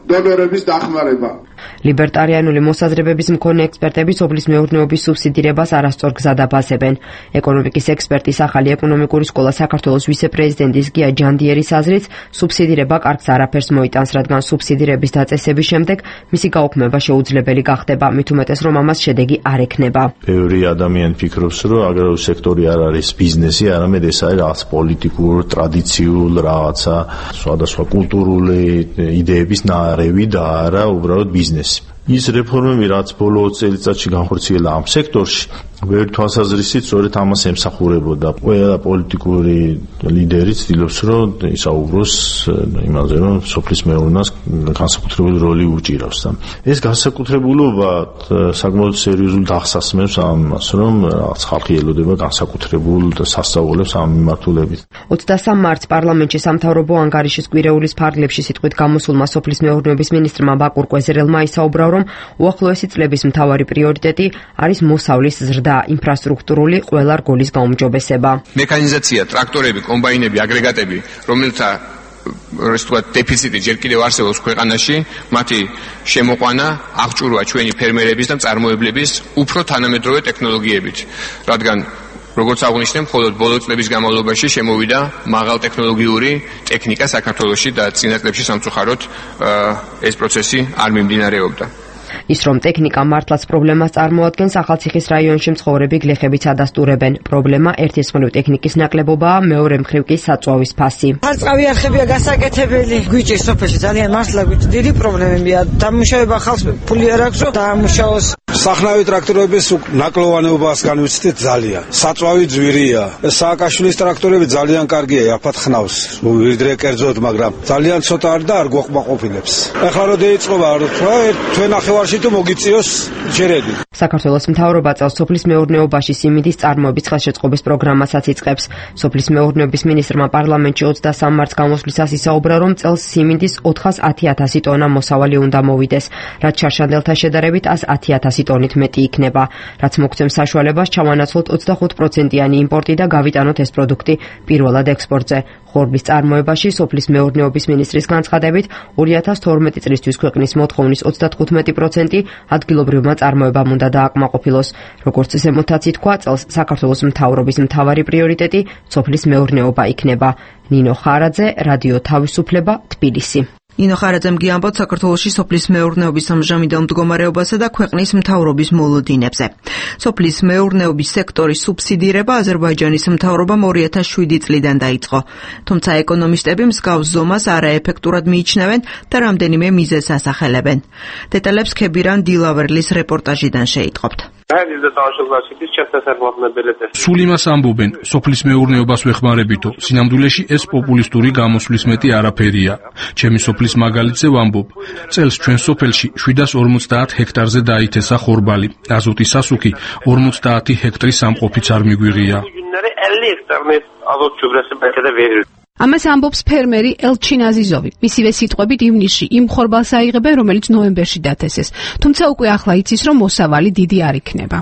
დონორების დახმარება. ლიბერტარიანული მოსაზრებების მქონე ექსპერტები სოფლის მეურნეობის სუბსიდირებას არასწორ გზად აბაზებენ. ეკონომიკის ექსპერტის ახალი ეკონომიკური სკოლა საქართველოს ვიცე-პრეზიდენტის გია ჯანდიერის აზრით, სუბსიდირება კარგს არაფერს მოიტანს, რადგან სუბსიდირების დაწესების შემდეგ მისი გაუქმება შეუძლებელი გახდება, მით უმეტეს რომ ამას შედეგი არ ექნება. ბევრი ადამიანი ფიქრობს, რომ აგრარული სექტორი არ არის ბიზნესი, არამედ ეს არის რაღაც პოლიტიკურ, ტრადიციულ რაღაცა, სხვადასხვა კულტურული იდეების ნარევი და არა უბრალოდ ბიზნესი. ის რეფორმები, რაც ბოლო 20 წელიწადში განხორციელა ამ სექტორში, ბევრი თვალსაზრისით სწორედ ამას ემსახურებოდა. ყველა პოლიტიკური ლიდერი ცდილობს, რომ ისაუბროს იმაზე, რომ სოფლის მეურნეობას განსაკუთრებული როლი უჭირავს და ეს განსაკუთრებულობა საკმაოდ სერიოზულ დახსასმებს ამას, რომ რაღაც ხალხი ელოდება განსაკუთრებულ სასწაულებს ამ მიმართულებით. 23 მარტს პარლამენტში სამთავრობო ანგარიშის კვირეულის ფარგლებში სიტყვით გამოსულმა სოფლის მეურნეობის მინისტრმა ბაკურ კვეზერელმა ისაუბრა, რომ უახლოესი წლების მთავარი პრიორიტეტი არის მოსავლის ზრდა და ინფრასტრუქტურული ყველა რგოლის გაუმჯობესება. მექანიზაცია, ტრაქტორები, კომბაინები, აგრეგატები, რომელთა დეფიციტი ჯერ კიდევ არსებობს ქვეყანაში, მათი შემოყვანა აღჭურვა ჩვენი ფერმერების და მწარმოებლების უფრო თანამედროვე ტექნოლოგიებით, რადგან როგორც აღნიშნე, მხოლოდ ბოლო წლების განმავლობაში შემოვიდა მაღალტექნოლოგიური ტექნიკა საქართველოში და წინა წლებში სამწუხაროდ ეს პროცესი არ მიმდინარეობდა. ის რომ ტექნიკა მართლაც პრობლემას წარმოადგენს, ახალციხის რაიონში მცხოვრები გლეხებიც ადასტურებენ. პრობლემა ერთის მხრივ ტექნიკის ნაკლებობაა, მეორე მხრივ კი საწვავის ფასი. წყავი არხებია გასაკეთებელი. გვიჭირს სოფელში ძალიან მართლა დიდი პრობლემებია. დამუშავება ხალხს ფული არ აქვს, რომ დაამუშავოს. სახნავი ტრაქტორების ნაკლოვანობას განვიცდით ძალიან. საწვავი ძვირია. სააკაშვილის ტრაქტორები ძალიან კარგია, აფათ ხნავს. ვიდრე კერძოდ, მაგრამ ძალიან ცოტა არის და არ გვაყოფილებს. ეხლა რო დაიწყობა, თქვენ ახევარში თუ მოგიწიოს ჯერედი. საქართველოს მთავრობა წელს სოფლის მეურნეობაში სიმინდის წარმოების ხელშეწყობის პროგრამასაც იწყებს. სოფლის მეურნეობის მინისტრმა პარლამენტში 23 მარტს გამოსვლისას ისაუბრა, რომ წელს სიმინდის 410,000 ტონა მოსავალი უნდა მოვიდეს, რაც შარშანდელთა შედარებით 110,000 ტონით მეტი იქნება, რაც მოგცემს საშუალებას ჩავანაცვლოთ 25%-იანი იმპორტი და გავიტანოთ ეს პროდუქტი პირველად ექსპორტზე. ხორბლის წარმოებაში სოფლის მეურნეობის მინისტრის განცხადებით 2012 წლისთვის ქვეყნის მოთხოვნის 35% ადგილობრივმა წარმოებამ უნდა დააკმაყოფილოს. როგორც ზემოთაც ითქვა, წელს საქართველოს მთავრობის მთავარი პრიორიტეტი სოფლის მეურნეობა იქნება. ნინო ხარაძე, რადიო თავისუფლება, თბილისი. ნინო ხარაძემ გიამბოთ საქართველოში სოფლის მეურნეობის ამჟამინდელ მდგომარეობასა და ქვეყნის მთავრობის მოლოდინებზე. სოფლის მეურნეობის სექტორის სუბსიდირება აზერბაიჯანის მთავრობამ 2007 წლიდან დაიწყო. თუმცა ეკონომისტები მსგავს ზომას არაეფექტურად მიიჩნევენ და რამდენიმე მიზეზს ასახელებენ. დეტალებს ქებირან დილავერლის რეპორტაჟიდან შეიტყობთ. სულ იმას ამბობენ, სოფლის მეურნეობას ვეხმარებითო, სინამდვილეში ეს პოპულისტური გამოსვლის მეტი არაფერია. ჩემი სოფლის მაგალითზე ვამბობ, წელს ჩვენ სოფელში 750 ჰექტარზე დაითესა ხორბალი, აზოტის სასუქი 50 ჰექტრის სამყოფიც არ მიგვიღია. ამას ამბობს ფერმერი ელჩინ აზიზოვი. მისივე სიტყვებით ივნისში იმ ხორბალს აიღებენ, რომელიც ნოემბერში დათესეს. თუმცა უკვე ახლა იცის, რომ მოსავალი დიდი არ იქნება.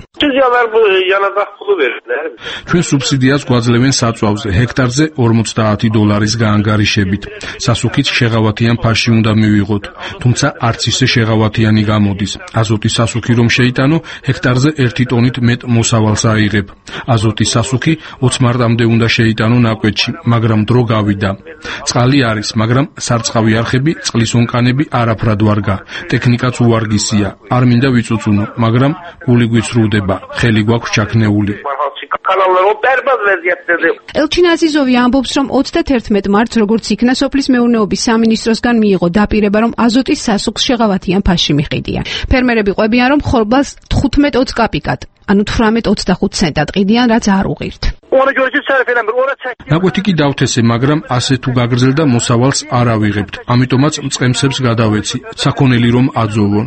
ჩვენ სუბსიდიას გვაძლევენ საწვავზე, ჰექტარზე $50 გაანგარიშებით. სასუქით შეღავათიან ფასში უნდა მივიღოთ, თუმცა არც ისე შეღავათიანი გამოდის. აზოტის სასუქი რომ შეიტანო, ჰექტარზე 1 ტონით მეტ მოსავალს აიღებ. აზოტის სასუქი 20 მარტამდე უნდა შეიტანო ნაკვეთში, მაგრამ დრო გავიდა. წყალი არის, მაგრამ სარწყავი არხები, წყლის ონკანები არაფრად ვარგა. ტექნიკაც უვარგისია. არ მინდა ვიწუწუნო, მაგრამ გული გვიცრუდება, ხელი გვაქვს ჩაქნეული. ელჩინ აზიზოვი ამბობს, რომ 31 მარტს როგორც იქნა სოფლის მეურნეობის სამინისტროსგან მიიღო დაპირება, რომ აზოტის სასუქს შეღავათიან ფასში მიყიდიან. ფერმერები ყვებიან, რომ ხორბალს 15-20 კაპიკად, ანუ 18-25 ცენტად ყიდიან, რაც არ უღირთ. ნაკვეთი კი დავთესე, მაგრამ ასე თუ გაგრძელდა მოსავალს არ ავიღებთ. ამიტომაც მწყემსებს გადავეცი, საქონელი რომ აძოვონ.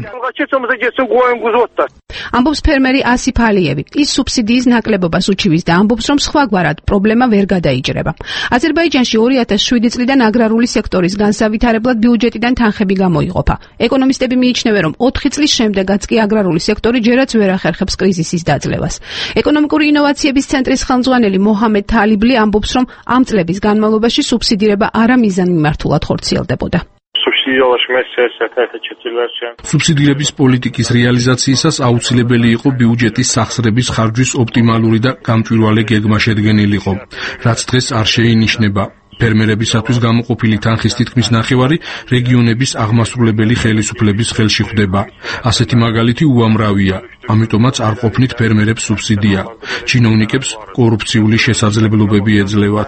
ამბობს ფერმერი ასიფ ალიევი. ის სუბსიდიის ნაკლებობას უჩივის და ამბობს, რომ სხვაგვარად პრობლემა ვერ გადაიჭრება. აზერბაიჯანში 2007 წლიდან აგრარული სექტორის განსავითარებლად ბიუჯეტიდან თანხები გამოიყოფა. ეკონომისტები მიიჩნევენ, რომ 4 წლის შემდეგაც კი აგრარული სექტორი ჯერაც ვერ ახერხებს კრიზისის დაძლევას. ეკონომიკური ინოვაციების ცენტრის ხელმძღვანელი მოჰამედ თალიბლი ამბობს, რომ ამ წლების განმავლობაში სუბსიდირება არა მიზანმიმართულად ხორციელდებოდა. სუბსიდირებაში მესცეს ერთ-ერთი ჩრდილოეთში. სუბსიდირების პოლიტიკის რეალიზაციისას აუცილებელი იყო ბიუჯეტის სახსრების ხარჯვის ოპტიმალური და გამჭვირვალე გეგმა შედგენილიყო, რაც დღეს არ შეინიშნება. ფერმერებისათვის გამოყოფილი თანხის თითქმის ნახევარი რეგიონების აღმასრულებელი ხელისუფლების ხელში ხვდება. ასეთი მაგალითი უამრავია, ამიტომაც არ ყოფნით ფერმერებს სუბსიდია. ჩინოვნიკებს კორუფციული შესაძლებლობები ეძლევათ.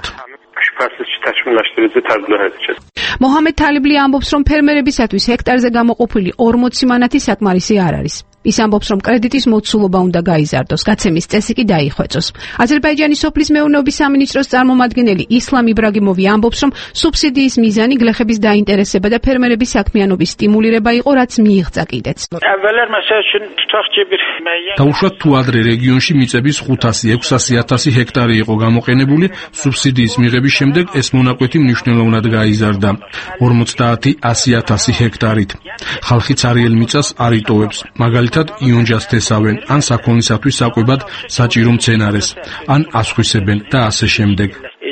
მოჰამედ თალიბლი ამბობს, რომ ფერმერებისათვის ჰექტარზე გამოყოფილი 40 მანათი საკმარისი არ არის. ის ამბობს, რომ კრედიტის მოცულობა უნდა გაიზარდოს, გაცემის წესი კი დაიხვეწოს. აზერბაიჯანის სოფლის მეურნეობის სამინისტროს წარმომადგენელი ისლამ იბრაგიმოვი ამბობს, რომ სუბსიდიის მიზანი გლეხების დაინტერესება და ფერმერების საქმიანობის სტიმულირება იყო, რაც მიიღწა კიდეც. დაუშვათ თუ ადრე რეგიონში მიწების 500-600 ჰექტარი იყო გამოყენებული, სუბსიდიის მიღების შემდეგ ეს მონაკვეთი მნიშვნელოვნად გაიზარდა 50-100 ჰექტარით. ხალხი ცარიელ მიწას არ იტოვებს, მაგალითად იონჯას თესავენ, ან საქონლისათვის საკვებად საჭირო მცენარეს, ან ასხვისებენ და ასე შემდეგ.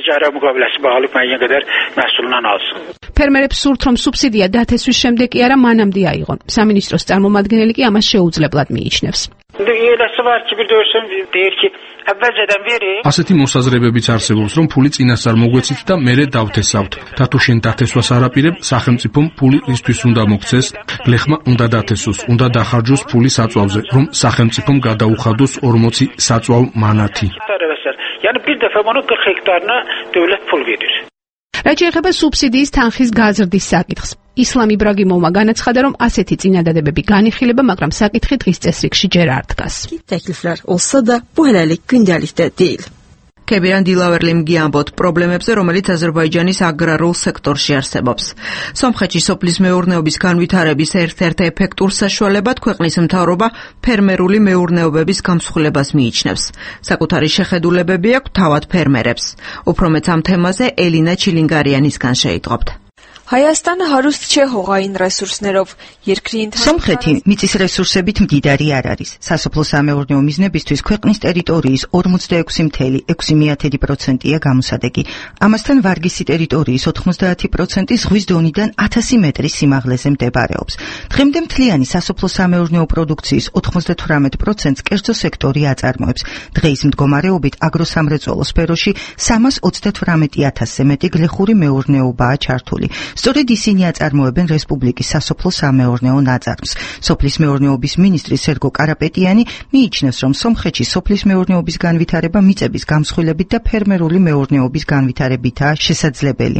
ფერმერებს სურთ, რომ სუბსიდია დათესვის შემდეგ კი არა მანამდე აიღონ. სამინისტროს წარმომადგენელი კი ამას შეუძლებლად მიიჩნევს. ასეთი მოსაზრებებიც არსებობს, რომ ფული წინასწარ მოგვეცით და მერე დავთესავთ. და თუ შენ დათესვას არაპირებ, სახელმწიფომ ფული ისთვის უნდა მოქცეს, გლეხმა უნდა დათესოს, უნდა დახარჯოს ფული საწვავზე, რომ სახელმწიფომ გადაუხადოს 40 საწვავ მანათი. რაც შეეხება სუბსიდიის თანხის გაზრდის საკითხს, ისლამ იბრაგიმოვმა განაცხადა, რომ ასეთი წინადადებები განიხილება, მაგრამ საკითხი დღის წესრიგში ჯერ არ დგას. Təkliflər olsa da bu hələlik gündəlikdə deyil. კებირან დილავერლიმგი ამბობთ პრობლემებზე, რომელიც აზერბაიჯანის აგრარულ სექტორში არსებობს. სომხეთში სოფლის მეურნეობის განვითარების ერთ-ერთ ეფექტურ საშუალებად ქვეყნის მთავრობა ფერმერული მეურნეობების გამსხვილებას მიიჩნევს. საკუთარი შეხედულებები აქვს თავად ფერმერებს. უფრო მეც ამ თემაზე ელინა ჩილინგარიანისგან შეიტყობთ. Հայաստանը հարուստ չէ հողային ռեսուրսներով, երկրի Սոմխեթի մიწის ռեսուրսებით მდიდარი არ არის. სასოფლო სამეურნეო მიზნებისთვის ქვეყნის ტერიტორიის 46.6%-ია გამოსადეგი. ამასთან ვარგისი ტერიტორიის 90% ზღვის დონიდან 1000 მეტრის სიმაღლეზე მდებარეობს. დღემდე მთლიანი სასოფლო სამეურნეო პროდუქციის 98%-ს კერძო სექტორი აწარმოებს. დღეის მდგომარეობით აგროსამრეწველო სფეროში 328,000-ზე მეტი გლეხური მეურნეობაა ჩართული. სწორედ ისინი აწარმოებენ რესპუბლიკის სასოფლო სამეურნეო ნაწარმს. სოფლის მეურნეობის მინისტრი სერგო კარაპეტიანი მიიჩნევს, რომ სომხეთში სოფლის მეურნეობის განვითარება მიწების გამსხვილებით და ფერმერული მეურნეობის განვითარებითაა შესაძლებელი.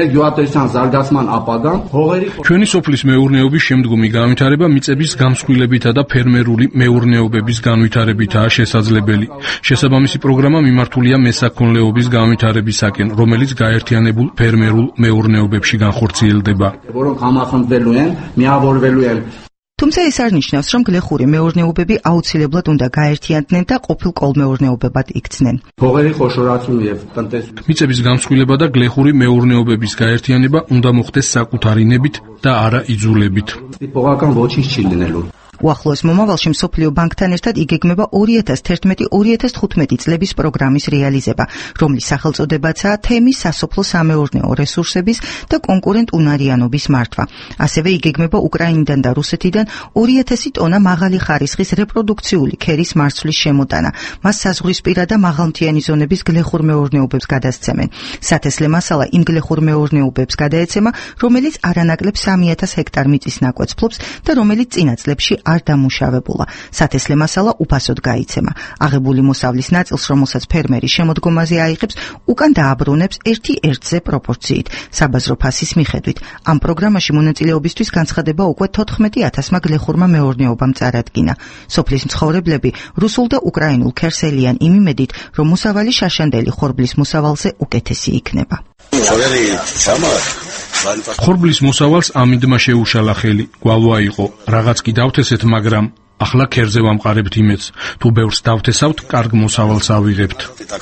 ჩვენი სოფლის მეურნეობის შემდგომი განვითარება მიწების გამსხვილებითა და ფერმერული მეურნეობების განვითარებითაა შესაძლებელი. შესაბამისი პროგრამა მიმართულია მესაქონლეობის განვითარებისაკენ, რომელიც გაერთიანებულ ფერმერულ მეურნეობებში განხორციელდება. თუმცა ეს არ ნიშნავს, რომ გლეხური მეურნეობები აუცილებლად უნდა გაერთიანდნენ და ყოფილ კოლმეურნეობებად იქცნენ. მიწების გამსხვილება და გლეხური მეურნეობების გაერთიანება უნდა მოხდეს საკუთარი ნებით და არა იძულებით. უახლოეს მომავალში მსოფლიო ბანკთან ერთად იგეგმება 2011-2015 წლების პროგრამის რეალიზება, რომლის სახელწოდებაცაა თემის სასოფლო სამეურნეო რესურსების და კონკურენტუნარიანობის მართვა. ასევე იგეგმება უკრაინიდან და რუსეთიდან 2000 ტონა მაღალი ხარისხის რეპროდუქციული ქერის მარცვლის შემოტანა. მას საზღვრისპირა და მაღალმთიანი ზონების გლეხურ მეურნეობებს გადასცემენ. სათესლე მასალა იმ გლეხურ მეურნეობებს გადაეცემა, რომელიც არანაკლებ 3000 ჰექტარ მიწის ნაკვეთს ფლობს და რომელიც წინა წლებში არ დამუშავებულა. სათესლე მასალა უფასოდ გაიცემა. აღებული მოსავლის ნაწილს, რომელსაც ფერმერი შემოდგომაზე აიღებს, უკან დააბრუნებს 1:1 პროპორციით, საბაზრო ფასის მიხედვით. ამ პროგრამაში მონაწილეობისთვის განცხადება უკვე 14,000-მა გლეხურმა მეურნეობამ წარადგინა. სოფლის მცხოვრებლები რუსულ და უკრაინულ ქერს ელიან იმ იმედით, რომ მოსავალი შაშანდელი ხორბლის მოსავალზე უკეთესი იქნება. ხორბლის მოსავალს ამინდმა შეუშალა ხელი, გვალვა იყო, რაღაც კი დავთესეთ, მაგრამ ახლა ქერზე ვამყარებთ იმედს, თუ ბევრს დავთესავთ, კარგ მოსავალს ავიღებთ.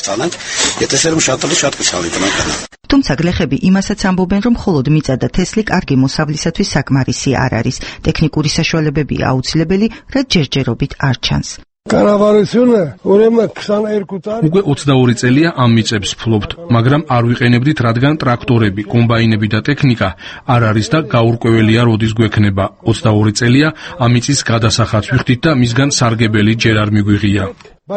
თუმცა გლეხები იმასაც ამბობენ, რომ მხოლოდ მიწა და თესლი კარგი მოსავლისათვის საკმარისი არ არის. ტექნიკური საშუალებებია აუცილებელი, რაც ჯერჯერობით არ ჩანს. უკვე 22 წელია ამ მიწებს ფლობთ, მაგრამ არ ვიყენებდით, რადგან ტრაქტორები, კომბაინები და ტექნიკა არ არის და გაურკვეველია როდის გვექნება. 22 წელია ამ მიწის გადასახადს ვიხდით და მისგან სარგებელი ჯერ არ მიგვიღია.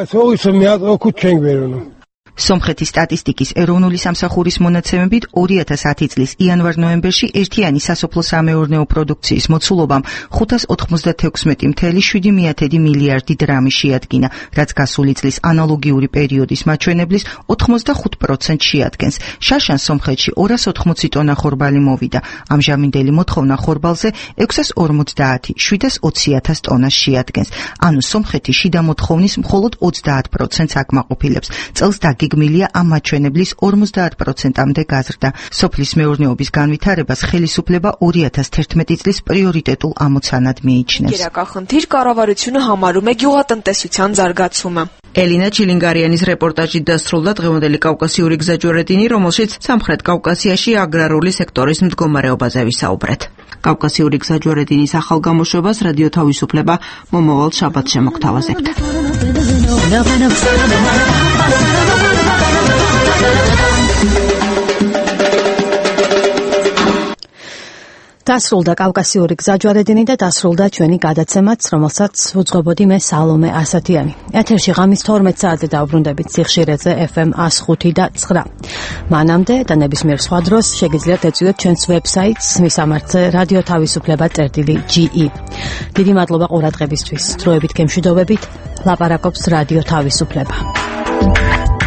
სომხეთის სტატისტიკის ეროვნული სამსახურის მონაცემებით 2010 წლის იანვარ-ნოემბერში ერთიანი სასოფლო-სამეურნეო პროდუქციის მოცულობამ 596.7 მილიარდი დრამი შეადგინა, რაც გასული წლის ანალოგიური პერიოდის მაჩვენებლის 85% შეადგენს. შაშან სომხეთში 280 ტონა ხორბალი მოვიდა. ამჟამინდელი მოთხოვნა ხორბალზე 650, 720,000 ტონას შეადგენს. ანუ სომხეთი შიდა მოთხოვნის მხოლოდ 30%-ს აკმაყოფილებს. წელს გიგმილია ამ მაჩვენებლის 50%-ამდე გაზრდა. სოფლის მეურნეობის განვითარებას ხელისუფლება 2011 წლის პრიორიტეტულ ამოცანად მიიჩნევს. Գերակախնդիր կառավարությունը համարում է գյուղատնտեսության զարգացումը. Էլինա Չիլինգարյանის რეპորտաժით დასრულდა დღევანდელი კავკასიური გზაჯვარედინი, რომელშიც სამხრეთ კავკასიაში აგრარული სექტორის მდგომარეობაზე ვისაუბრეთ. კავკასიური გზაჯვარედინის ახალ გამოშვებას რადიო თავისუფლება მომავალ შაბათს შემოგთავაზებთ. დასრულდა კავკასიური გზაჯვარედინი და დასრულდა ჩვენი გადაცემაც, რომელსაც უძღვებოდი მე სალომე ასათიანი. ეთერში ღამის 12 საათზე დავბრუნდებით სიხშირეზე FM 105 და 9. მანამდე და ნებისმიერ სხვა დროს შეგიძლიათ ეწვიოთ ჩვენს ვებსაიტს მისამართზე radio-ge. დიდი მადლობა ყურადღებისთვის. დროებით გემშვიდობებით. ლაპარაკობს რადიო თავისუფლება.